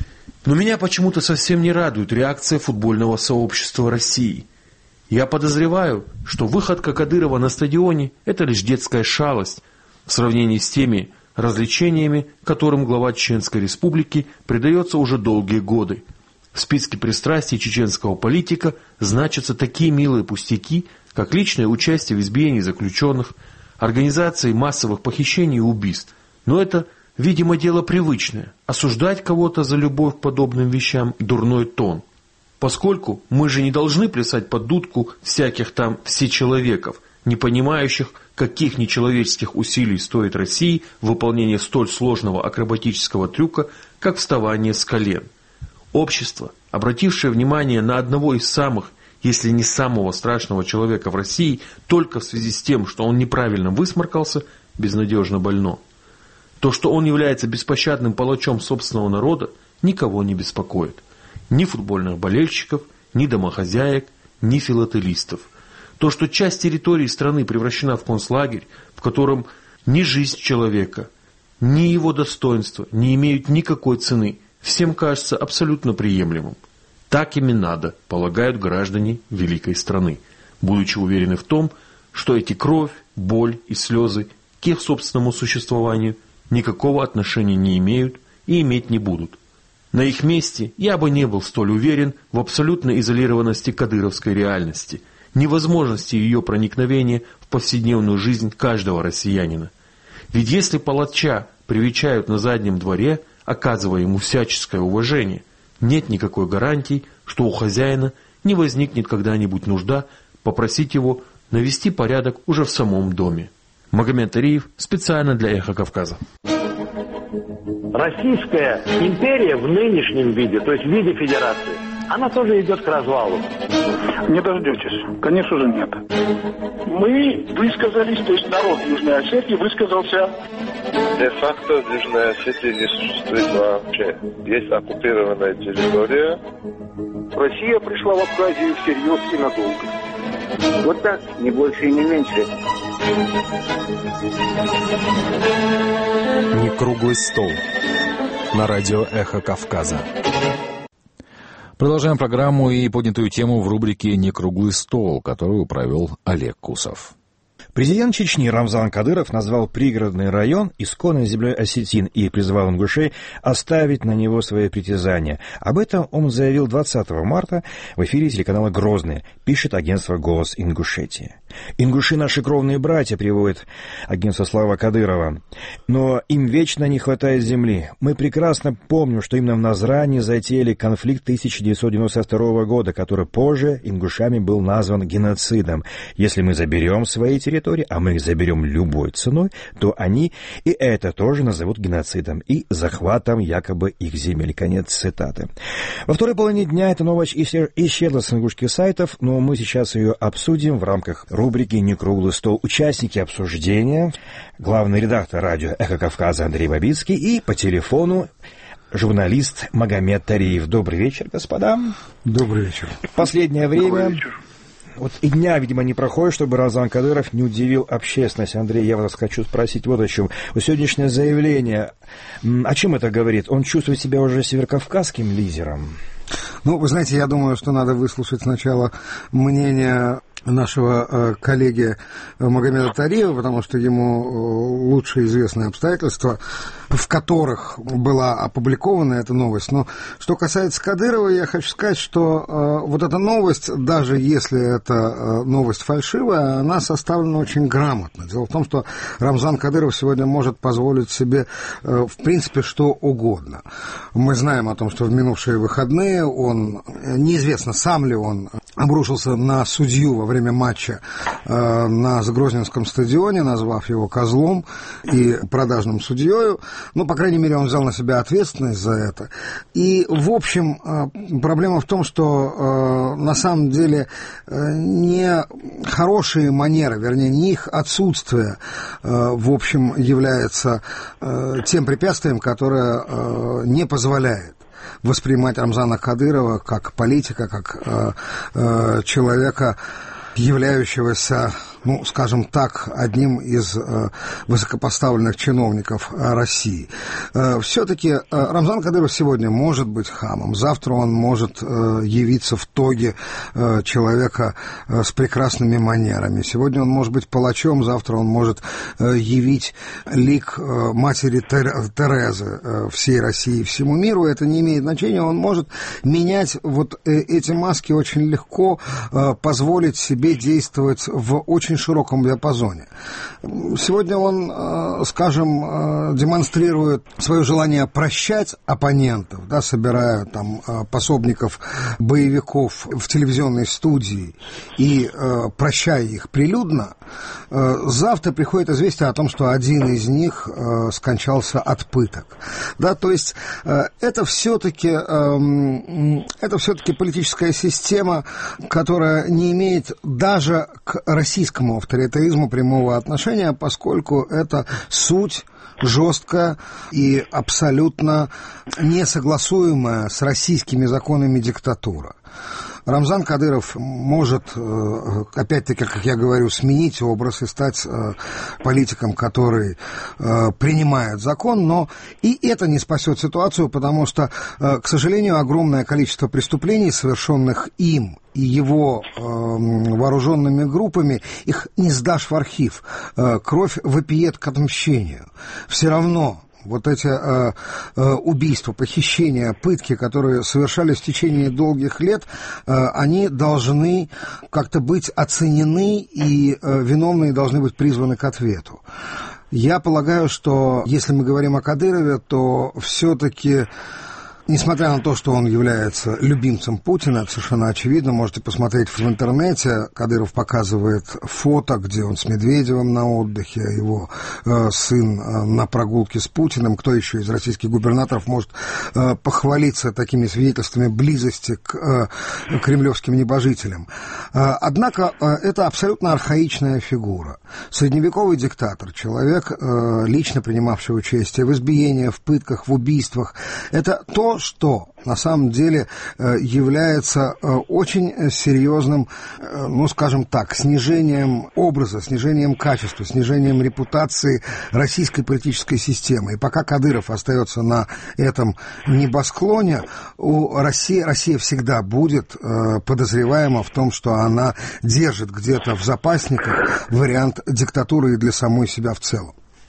Но меня почему-то совсем не радует реакция футбольного сообщества России. Я подозреваю, что выходка Кадырова на стадионе – это лишь детская шалость в сравнении с теми развлечениями, которым глава Чеченской Республики предается уже долгие годы. В списке пристрастий чеченского политика значатся такие милые пустяки, как личное участие в избиении заключенных, организации массовых похищений и убийств. Но это, видимо, дело привычное. Осуждать кого-то за любовь к подобным вещам – дурной тон. Поскольку мы же не должны плясать под дудку всяких там всечеловеков, не понимающих, каких нечеловеческих усилий стоит России выполнение столь сложного акробатического трюка, как вставание с колен. Общество, обратившее внимание на одного из самых, если не самого страшного человека в России, только в связи с тем, что он неправильно высморкался, безнадежно больно. То, что он является беспощадным палачом собственного народа, никого не беспокоит. Ни футбольных болельщиков, ни домохозяек, ни филателистов. То, что часть территории страны превращена в концлагерь, в котором ни жизнь человека, ни его достоинство не имеют никакой цены, всем кажется абсолютно приемлемым. Так им и надо, полагают граждане великой страны, будучи уверены в том, что эти кровь, боль и слезы к их собственному существованию никакого отношения не имеют и иметь не будут. На их месте я бы не был столь уверен в абсолютной изолированности кадыровской реальности, невозможности ее проникновения в повседневную жизнь каждого россиянина. Ведь если палача привечают на заднем дворе, оказывая ему всяческое уважение, нет никакой гарантии, что у хозяина не возникнет когда-нибудь нужда попросить его навести порядок уже в самом доме. Магомед Тариев специально для «Эхо Кавказа». Российская империя в нынешнем виде, то есть в виде федерации, она тоже идет к развалу. Не дождетесь. Конечно же нет. Мы высказались, то есть народ Южной Осетии высказался. Де-факто в Южной Осетии не существует вообще. Есть оккупированная территория. Россия пришла в Абхазию всерьез и надолго. Вот так, не больше и не меньше. Не круглый стол. На радио «Эхо Кавказа». Продолжаем программу и поднятую тему в рубрике «Не круглый стол», которую провел Олег Кусов. Президент Чечни Рамзан Кадыров назвал пригородный район исконной землей осетин и призвал ингушей оставить на него свои притязания. Об этом он заявил 20 марта в эфире телеканала «Грозный», пишет агентство «Голос Ингушетии». Ингуши наши кровные братья, приводит агентство «Слава» Кадырова. Но им вечно не хватает земли. Мы прекрасно помним, что именно в Назране затеяли конфликт 1992 года, который позже ингушами был назван геноцидом. Если мы заберем свои территории, а мы их заберем любой ценой, то они и это тоже назовут геноцидом и захватом якобы их земель. Конец цитаты. Во второй половине дня эта новость исчезла с ингушских сайтов, но мы сейчас ее обсудим в рамках рубрики «Не круглый стол». Участники обсуждения, главный редактор радио «Эхо Кавказа» Андрей Бабицкий и по телефону журналист Магомед Тариев. Добрый вечер, господа. Добрый вечер. В последнее время вот и дня, видимо, не проходит, чтобы Рамзан Кадыров не удивил общественность. Андрей, я вас хочу спросить вот о чем. Вот сегодняшнее заявление, о чем это говорит? Он чувствует себя уже северокавказским лидером? Ну, вы знаете, я думаю, что надо выслушать сначала мнение нашего коллеги Магомеда Тариева, потому что ему лучше известны обстоятельства, в которых была опубликована эта новость. Но что касается Кадырова, я хочу сказать, что вот эта новость, даже если это новость фальшивая, она составлена очень грамотно. Дело в том, что Рамзан Кадыров сегодня может позволить себе, в принципе, что угодно. Мы знаем о том, что в минувшие выходные он, неизвестно, сам ли он обрушился на судью во время матча на Загрозненском стадионе, назвав его козлом и продажным судьей. Ну, по крайней мере, он взял на себя ответственность за это. И, в общем, проблема в том, что на самом деле не хорошие манеры, вернее, не их отсутствие, в общем, является тем препятствием, которое не позволяет воспринимать Рамзана Кадырова как политика, как человека, являющегося, ну, скажем так, одним из высокопоставленных чиновников России. Все-таки Рамзан Кадыров сегодня может быть хамом, завтра он может явиться в тоге человека с прекрасными манерами. Сегодня он может быть палачом, завтра он может явить лик матери Терезы всей России, всему миру. Это не имеет значения, он может менять вот эти маски очень легко, позволить себе действовать в очень широком диапазоне. Сегодня он, скажем, демонстрирует свое желание прощать оппонентов, да, собирая там пособников боевиков в телевизионной студии и прощая их прилюдно. Завтра приходит известие о том, что один из них скончался от пыток. Да, то есть это все-таки политическая система, которая не имеет даже к российскому авторитаризму прямого отношения, поскольку это суть жесткая и абсолютно несогласуемая с российскими законами диктатура. Рамзан Кадыров может, опять-таки, как я говорю, сменить образ и стать политиком, который принимает закон, но и это не спасет ситуацию, потому что, к сожалению, огромное количество преступлений, совершенных им и его вооруженными группами, их не сдашь в архив. Кровь вопиет к отмщению. Все равно вот эти убийства, похищения, пытки, которые совершались в течение долгих лет, они должны как-то быть оценены, и виновные должны быть призваны к ответу. Я полагаю, что если мы говорим о Кадырове, то все-таки, несмотря на то, что он является любимцем Путина, это совершенно очевидно, можете посмотреть в интернете, Кадыров показывает фото, где он с Медведевым на отдыхе, его сын на прогулке с Путиным, кто еще из российских губернаторов может похвалиться такими свидетельствами близости к кремлевским небожителям. Однако это абсолютно архаичная фигура. Средневековый диктатор, человек, лично принимавший участие в избиениях, в пытках, в убийствах, это то, что на самом деле является очень серьезным, ну, скажем так, снижением образа, снижением качества, снижением репутации российской политической системы. И пока Кадыров остается на этом небосклоне, Россия всегда будет подозреваема в том, что она держит где-то в запасниках вариант диктатуры и для самой себя в целом.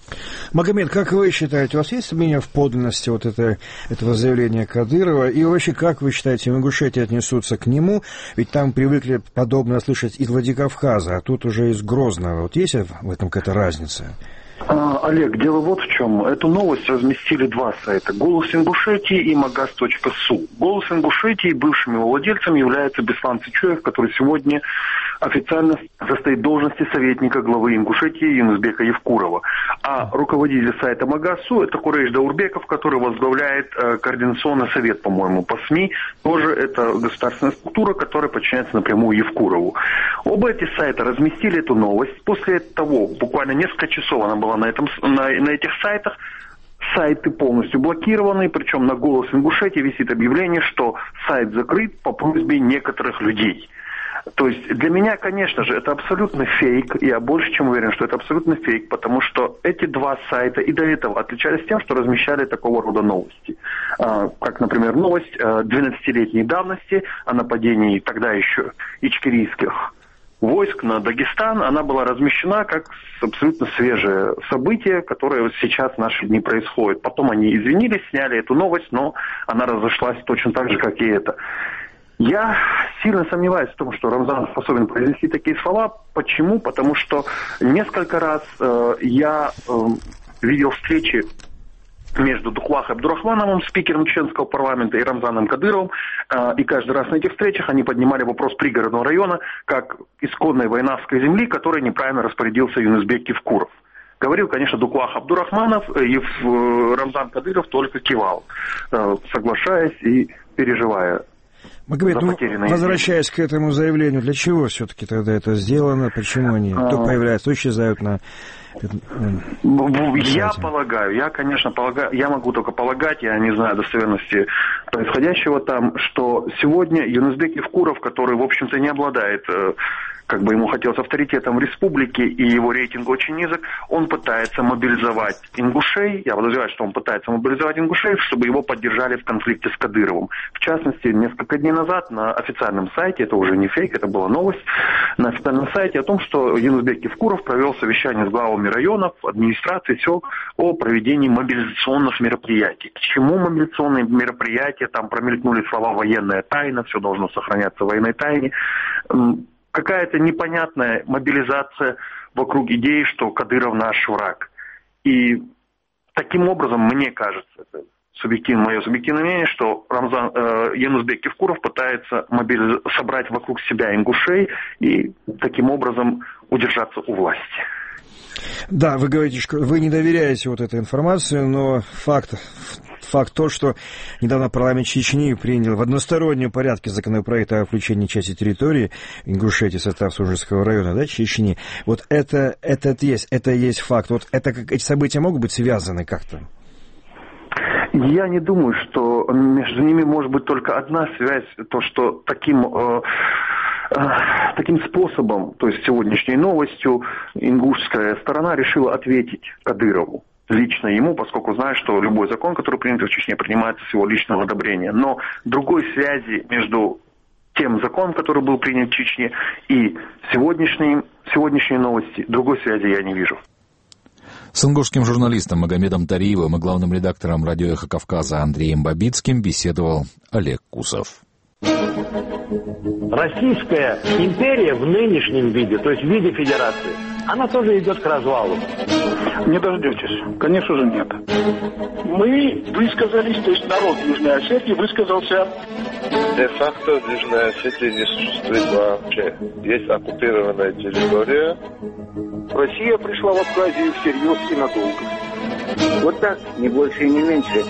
Магомед, как вы считаете, у вас есть мнение в подлинности вот этого заявления Кадырова? И вообще, как вы считаете, в Ингушетии отнесутся к нему? Ведь там привыкли подобное слышать из Владикавказа, а тут уже из Грозного. Вот есть в этом какая-то разница? Олег, дело вот в чем. Эту новость разместили два сайта. «Голос Ингушетии» и magaz.su. «Голос Ингушетии» бывшими его владельцами является Беслан Сычуев, который сегодня официально состоит в должности советника главы Ингушетии Юнусбека Евкурова. А руководитель сайта «Магаз.су» это Курейш Даурбеков, который возглавляет координационный совет, по-моему, по СМИ. Тоже это государственная структура, которая подчиняется напрямую Евкурову. Оба эти сайта разместили эту новость. После того, буквально несколько часов она была на этих сайтах. Сайты полностью блокированы, причем на «Голос Ингушетии» висит объявление, что сайт закрыт по просьбе некоторых людей. То есть для меня, конечно же, это абсолютно фейк. Я больше чем уверен, что это абсолютно фейк, потому что эти два сайта и до этого отличались тем, что размещали такого рода новости. Как, например, новость 12-летней давности о нападении тогда еще ичкерийских войск на Дагестан. Она была размещена как абсолютно свежее событие, которое сейчас в наши дни происходит. Потом они извинились, сняли эту новость, но она разошлась точно так же, как и это. Я сильно сомневаюсь в том, что Рамзан способен произнести такие слова. Почему? Потому что несколько раз я видел встречи между Духлах Абдурахмановым, спикером чеченского парламента, и Рамзаном Кадыровым. И каждый раз на этих встречах они поднимали вопрос пригородного района как исконной войнавской земли, которой неправильно распорядился Юнусбек Евкуров. Говорил, конечно, Духлах Абдурахманов, и Рамзан Кадыров только кивал, соглашаясь и переживая. Магомед, возвращаясь к этому заявлению, для чего все-таки тогда это сделано? Почему они то появляются, то исчезают на... Я полагаю, я могу только полагать, я не знаю достоверности происходящего там, что сегодня Юнусбек Евкуров, который, в общем-то, не обладает, как бы ему хотелось, авторитетом в республике, и его рейтинг очень низок, он пытается мобилизовать ингушей, я подозреваю, что он пытается мобилизовать ингушей, чтобы его поддержали в конфликте с Кадыровым. В частности, несколько дней назад на официальном сайте, это уже не фейк, это была новость, на официальном сайте о том, что Юнусбек Евкуров провел совещание с главами районов, администрации, сел о проведении мобилизационных мероприятий. К чему мобилизационные мероприятия? Там промелькнули слова «военная тайна», все должно сохраняться в военной тайне. Какая-то непонятная мобилизация вокруг идеи, что Кадыров наш враг. И таким образом, мне кажется, это мое субъективное мнение, что Юнусбек Евкуров пытается собрать вокруг себя ингушей и таким образом удержаться у власти. Да, вы говорите, что вы не доверяете вот этой информации, но факт то, что недавно парламент Чечни принял в одностороннем порядке законопроект о включении части территории Ингушетии в состав Сужского района, да, Чечни. Вот это есть факт. Вот эти события могут быть связаны как-то? Я не думаю, что между ними может быть только одна связь, то, что таким способом, то есть сегодняшней новостью, ингушская сторона решила ответить Кадырову. Лично ему, поскольку знает, что любой закон, который принят в Чечне, принимается с его личного одобрения. Но другой связи между тем законом, который был принят в Чечне, и сегодняшней новости, другой связи я не вижу. С ингушским журналистом Магомедом Тариевым и главным редактором радио «Эхо Кавказа» Андреем Бабицким беседовал Олег Кусов. Российская империя в нынешнем виде, то есть в виде федерации, она тоже идет к развалу. Не дождетесь. Конечно же, нет. Мы высказались, то есть народ Южной Осетии высказался. Де-факто в Южной Осетии не существует вообще. Есть оккупированная территория. Россия пришла в Абхазию всерьез и надолго. Вот так, не больше и не меньше.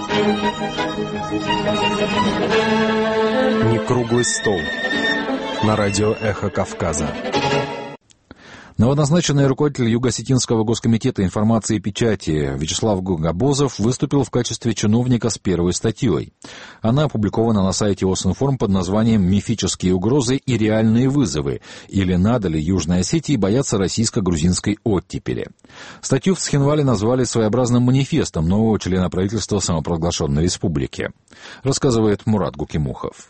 Не круглый стол. На радио «Эхо Кавказа». Новоназначенный руководитель Юго-Осетинского госкомитета информации и печати Вячеслав Габозов выступил в качестве чиновника с первой статьей. Она опубликована на сайте Осинформ под названием «Мифические угрозы и реальные вызовы. Или надо ли Южной Осетии бояться российско-грузинской оттепели?». Статью в Цхинвале назвали своеобразным манифестом нового члена правительства самопровозглашенной республики. Рассказывает Мурат Гукимухов.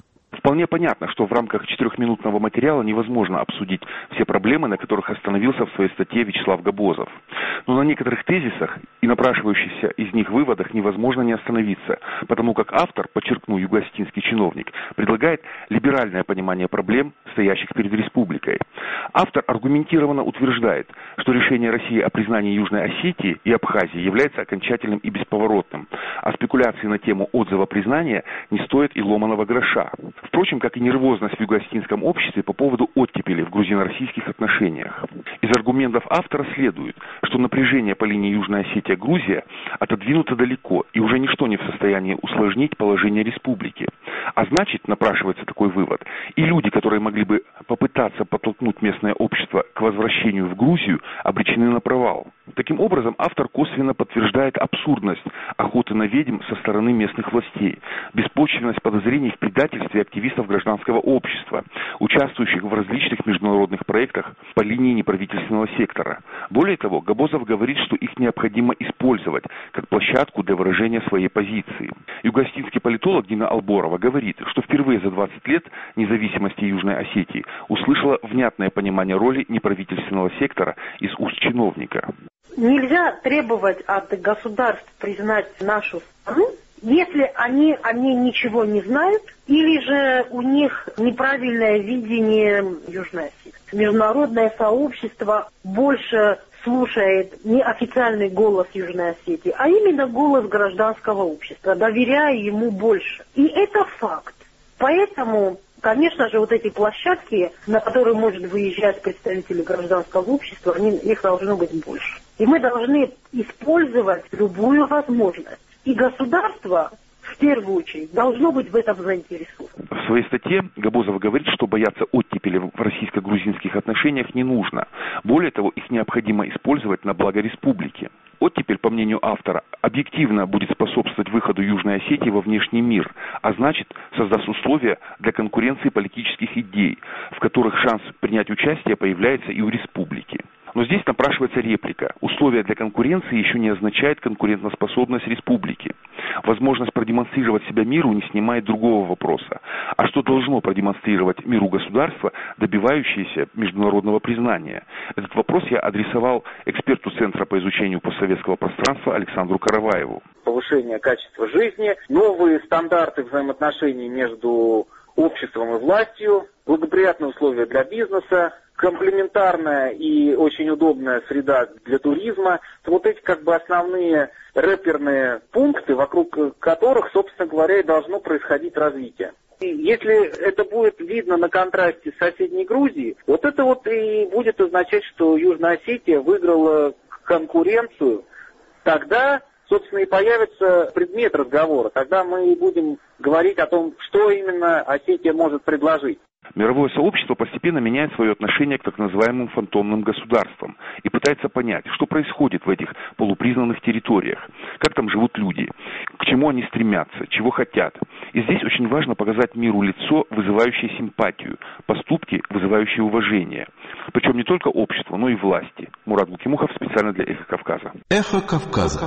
Вполне понятно, что в рамках 4-минутного материала невозможно обсудить все проблемы, на которых остановился в своей статье Вячеслав Габозов. Но на некоторых тезисах и напрашивающихся из них выводах невозможно не остановиться, потому как автор, подчеркну, юго-осетинский чиновник, предлагает либеральное понимание проблем, стоящих перед республикой. Автор аргументированно утверждает, что решение России о признании Южной Осетии и Абхазии является окончательным и бесповоротным, а спекуляции на тему отзыва признания не стоят и ломаного гроша. Впрочем, как и нервозность в юго-осетинском обществе по поводу оттепели в грузино-российских отношениях. Из аргументов автора следует, что напряжение по линии Южная Осетия-Грузия отодвинуто далеко, и уже ничто не в состоянии усложнить положение республики. А значит, напрашивается такой вывод, и люди, которые могли бы попытаться подтолкнуть местное общество к возвращению в Грузию, обречены на провал. Таким образом, автор косвенно подтверждает абсурдность охоты на ведьм со стороны местных властей, беспочвенность подозрений в предательстве активистов гражданского общества, участвующих в различных международных проектах по линии неправительственного сектора. Более того, Габозов говорит, что их необходимо использовать как площадку для выражения своей позиции. Юго-осетинский политолог Дина Алборова говорит, что впервые за 20 лет независимости Южной Осетии услышала внятное понимание роли неправительственного сектора из уст чиновника. Нельзя требовать от государств признать нашу страну, если они о ней ничего не знают, или же у них неправильное видение Южной Осетии. Международное сообщество больше слушает не официальный голос Южной Осетии, а именно голос гражданского общества, доверяя ему больше. И это факт. Поэтому, конечно же, вот эти площадки, на которые может выезжать представители гражданского общества, их должно быть больше. И мы должны использовать любую возможность. И государство, в первую очередь, должно быть в этом заинтересовано. В своей статье Габозов говорит, что бояться оттепели в российско-грузинских отношениях не нужно. Более того, их необходимо использовать на благо республики. Оттепель, по мнению автора, объективно будет способствовать выходу Южной Осетии во внешний мир, а значит, создаст условия для конкуренции политических идей, в которых шанс принять участие появляется и у республики. Но здесь напрашивается реплика. Условия для конкуренции еще не означают конкурентоспособность республики. Возможность продемонстрировать себя миру не снимает другого вопроса. А что должно продемонстрировать миру государство, добивающееся международного признания? Этот вопрос я адресовал эксперту Центра по изучению постсоветского пространства Александру Караваеву. Повышение качества жизни, новые стандарты взаимоотношений между обществом и властью, благоприятные условия для бизнеса, комплементарная и очень удобная среда для туризма. Вот эти как бы основные реперные пункты, вокруг которых, собственно говоря, и должно происходить развитие. И если это будет видно на контрасте с соседней Грузией, вот это вот и будет означать, что Южная Осетия выиграла конкуренцию. Тогда, собственно, и появится предмет разговора. Тогда мы и будем говорить о том, что именно Осетия может предложить. Мировое сообщество постепенно меняет свое отношение к так называемым фантомным государствам и пытается понять, что происходит в этих полупризнанных территориях, как там живут люди, к чему они стремятся, чего хотят. И здесь очень важно показать миру лицо, вызывающее симпатию, поступки, вызывающие уважение. Причем не только обществу, но и власти. Мурат Гукимухов специально для «Эхо Кавказа». «Эхо Кавказа».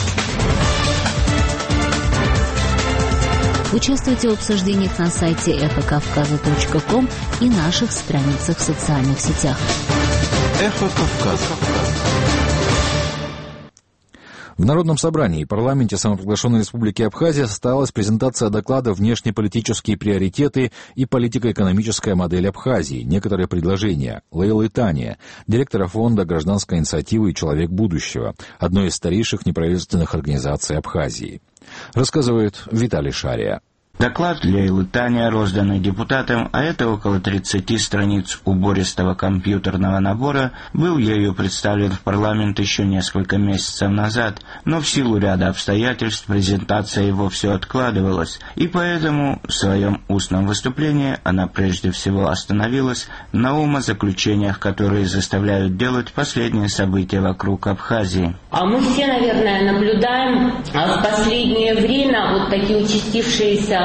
Участвуйте в обсуждениях на сайте эхокавказа.ком и наших страницах в социальных сетях. Эхо Кавказа. В Народном собрании и парламенте самопровозглашенной Республики Абхазия состоялась презентация доклада «Внешнеполитические приоритеты и политико-экономическая модель Абхазии. Некоторые предложения» Лейлы Тания, директора фонда «Гражданская инициатива и человек будущего», одной из старейших неправительственных организаций Абхазии. Рассказывает Виталий Шария. Доклад Лейлы Тания, розданный депутатам, а это около 30 страниц убористого компьютерного набора, был ею представлен в парламент еще несколько месяцев назад, но в силу ряда обстоятельств презентация его все откладывалась, и поэтому в своем устном выступлении она прежде всего остановилась на умозаключениях, которые заставляют делать последние события вокруг Абхазии. А мы все, наверное, наблюдаем в последнее время вот такие участившиеся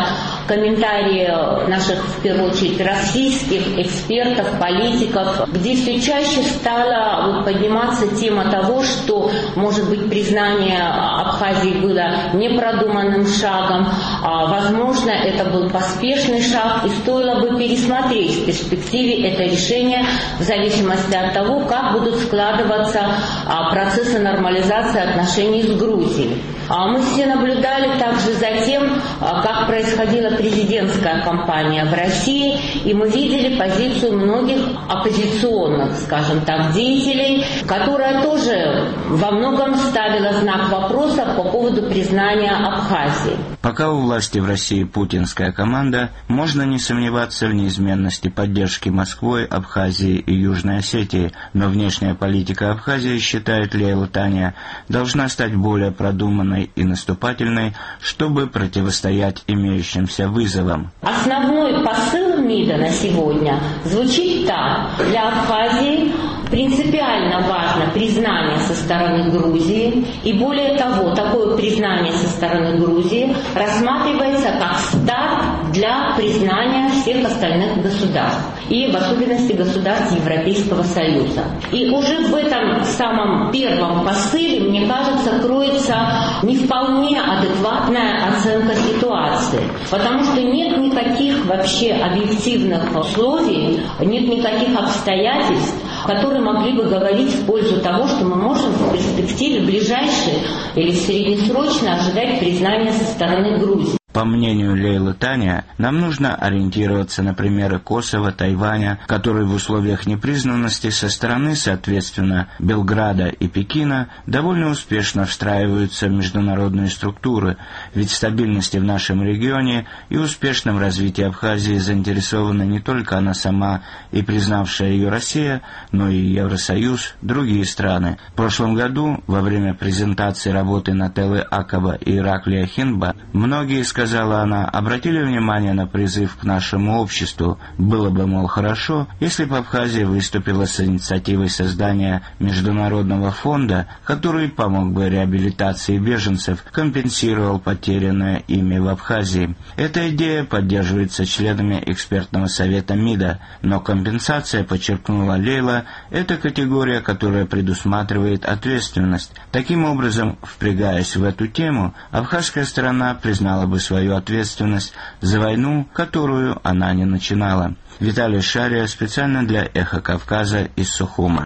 комментарии наших, в первую очередь, российских экспертов, политиков, где все чаще стала подниматься тема того, что, может быть, признание Абхазии было непродуманным шагом, возможно, это был поспешный шаг, и стоило бы пересмотреть в перспективе это решение в зависимости от того, как будут складываться процессы нормализации отношений с Грузией. Мы все наблюдали также за тем, как происходила президентская кампания в России, и мы видели позицию многих оппозиционных, скажем так, деятелей, которая тоже во многом ставила знак вопроса по поводу признания Абхазии. Пока у власти в России путинская команда, можно не сомневаться в неизменности поддержки Москвой, Абхазии и Южной Осетии, но внешняя политика Абхазии, считает Лейла Таня, должна стать более продуманной и наступательной, чтобы противостоять имеющимся вызовам. Основной посыл МИДа на сегодня звучит так. Для Абхазии принципиально важно признание со стороны Грузии, и более того, такое признание со стороны Грузии рассматривается как старт для признания всех остальных государств, и в особенности государств Европейского Союза. И уже в этом самом первом посыле, мне кажется, кроется не вполне адекватная оценка ситуации, потому что нет никаких вообще объективных условий, нет никаких обстоятельств, которые могли бы говорить в пользу того, что мы можем в перспективе ближайшей или среднесрочно ожидать признания со стороны Грузии. По мнению Лейлы Таня, нам нужно ориентироваться на примеры Косово, Тайваня, которые в условиях непризнанности со стороны, соответственно, Белграда и Пекина довольно успешно встраиваются в международные структуры, ведь в стабильности в нашем регионе и успешном развитии Абхазии заинтересована не только она сама и признавшая ее Россия, но и Евросоюз, другие страны. В прошлом году, во время презентации работы Нателлы Акова и Ираклия Хинба, многие, сказала она, обратили внимание на призыв к нашему обществу. Было бы, мол, хорошо, если бы Абхазия выступила с инициативой создания международного фонда, который помог бы реабилитации беженцев, компенсировал потерянное ими в Абхазии. Эта идея поддерживается членами экспертного совета МИДа, но компенсация, подчеркнула Лейла, это категория, которая предусматривает ответственность. Таким образом, впрягаясь в эту тему, абхазская сторона признала бы свою ответственность за войну, которую она не начинала. Виталий Шария специально для «Эхо Кавказа» из Сухума.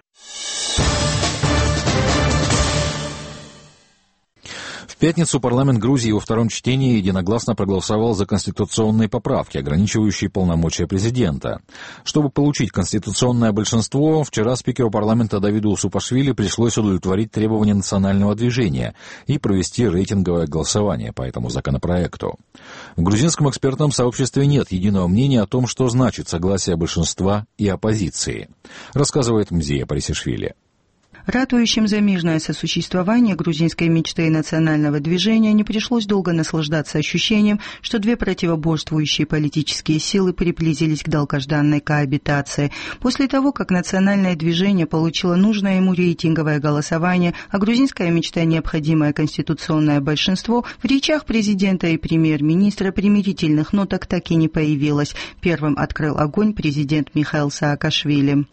В пятницу парламент Грузии во втором чтении единогласно проголосовал за конституционные поправки, ограничивающие полномочия президента. Чтобы получить конституционное большинство, вчера спикеру парламента Давиду Супашвили пришлось удовлетворить требования национального движения и провести рейтинговое голосование по этому законопроекту. В грузинском экспертном сообществе нет единого мнения о том, что значит согласие большинства и оппозиции, рассказывает Мзия Парисишвили. Ратующим за мирное сосуществование грузинской мечты и национального движения не пришлось долго наслаждаться ощущением, что две противоборствующие политические силы приблизились к долгожданной коабитации. После того, как национальное движение получило нужное ему рейтинговое голосование, а грузинская мечта необходимое конституционное большинство, в речах президента и премьер-министра примирительных ноток так и не появилось. Первым открыл огонь президент Михаил Саакашвили.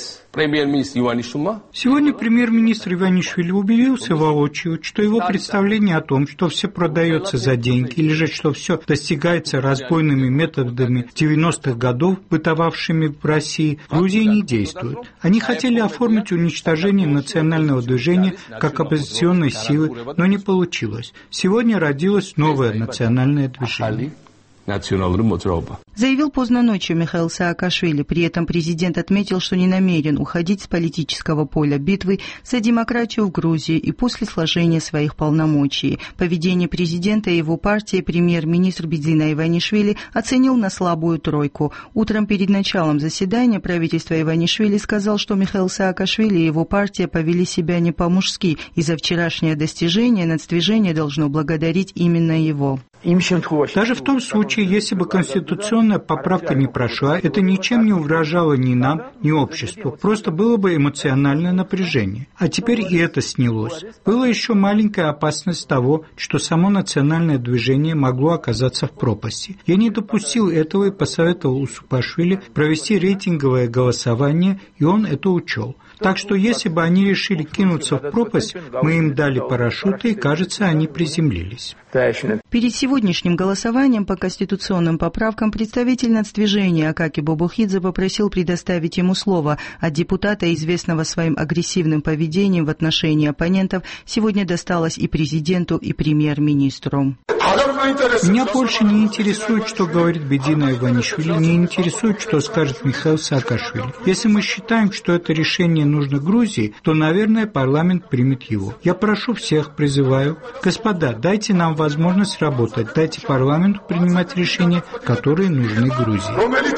Сегодня премьер-министр Иванишвили убедился воочию, что его представление о том, что все продается за деньги, или же что все достигается разбойными методами 90-х годов, бытовавшими в России, в Грузии не действует. Они хотели оформить уничтожение национального движения как оппозиционной силы, но не получилось. Сегодня родилось новое национальное движение. Заявил поздно ночью Михаил Саакашвили. При этом президент отметил, что не намерен уходить с политического поля битвы за демократию в Грузии и после сложения своих полномочий. Поведение президента и его партии премьер-министр Бидзина Иванишвили оценил на слабую тройку. Утром перед началом заседания правительство Иванишвили сказал, что Михаил Саакашвили и его партия повели себя не по-мужски, и за вчерашнее достижение нацдвижение должно благодарить именно его. Даже в том случае, если бы конституционная поправка не прошла, это ничем не угрожало ни нам, ни обществу. Просто было бы эмоциональное напряжение. А теперь и это снялось. Была еще маленькая опасность того, что само национальное движение могло оказаться в пропасти. Я не допустил этого и посоветовал Усупашвили провести рейтинговое голосование, и он это учел. Так что если бы они решили кинуться в пропасть, мы им дали парашюты, и, кажется, они приземлились. Перед сегодняшним голосованием по конституционным поправкам представитель нацдвижения Акаки Бобухидзе попросил предоставить ему слово. От депутата, известного своим агрессивным поведением в отношении оппонентов, сегодня досталось и президенту, и премьер-министру. Меня больше не интересует, что говорит Бедина Иванишвили, не интересует, что скажет Михаил Саакашвили. Если мы считаем, что это решение нужно Грузии, то, наверное, парламент примет его. Я прошу всех, призываю, господа, дайте нам возможность работать, дайте парламенту принимать решения, которые нужны Грузии.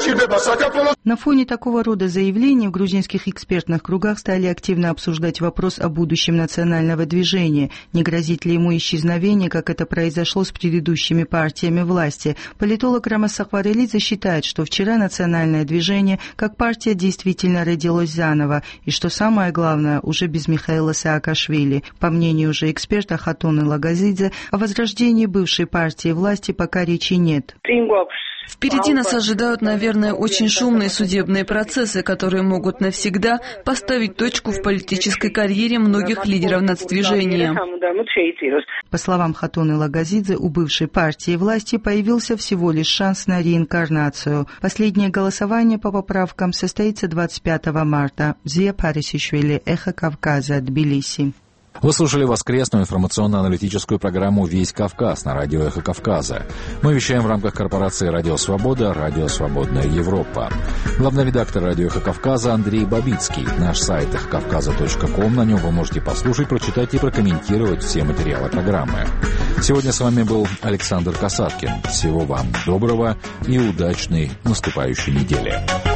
На фоне такого рода заявлений в грузинских экспертных кругах стали активно обсуждать вопрос о будущем национального движения. Не грозит ли ему исчезновение, как это произошло с предыдущими партиями власти? Политолог Рамас Сахварелидзе считает, что вчера национальное движение как партия действительно родилось заново, и что самое главное, уже без Михаила Саакашвили. По мнению же эксперта Хатуны Лагазидзе, о возрождении бывшей партии власти пока речи нет. Впереди нас ожидают, наверное, очень шумные судебные процессы, которые могут навсегда поставить точку в политической карьере многих лидеров нацдвижения. По словам Хатуны Лагазидзе, у бывшей партии власти появился всего лишь шанс на реинкарнацию. Последнее голосование по поправкам состоится 25 марта. Зия Парисишвили, Эхо Кавказа, Тбилиси. Вы слушали воскресную информационно-аналитическую программу «Весь Кавказ» на радио «Эхо Кавказа». Мы вещаем в рамках корпорации «Радио Свобода», «Радио Свободная Европа». Главный редактор радио «Эхо Кавказа» Андрей Бабицкий. Наш сайт эхокавказа.ком. На нем вы можете послушать, прочитать и прокомментировать все материалы программы. Сегодня с вами был Александр Касаткин. Всего вам доброго и удачной наступающей недели.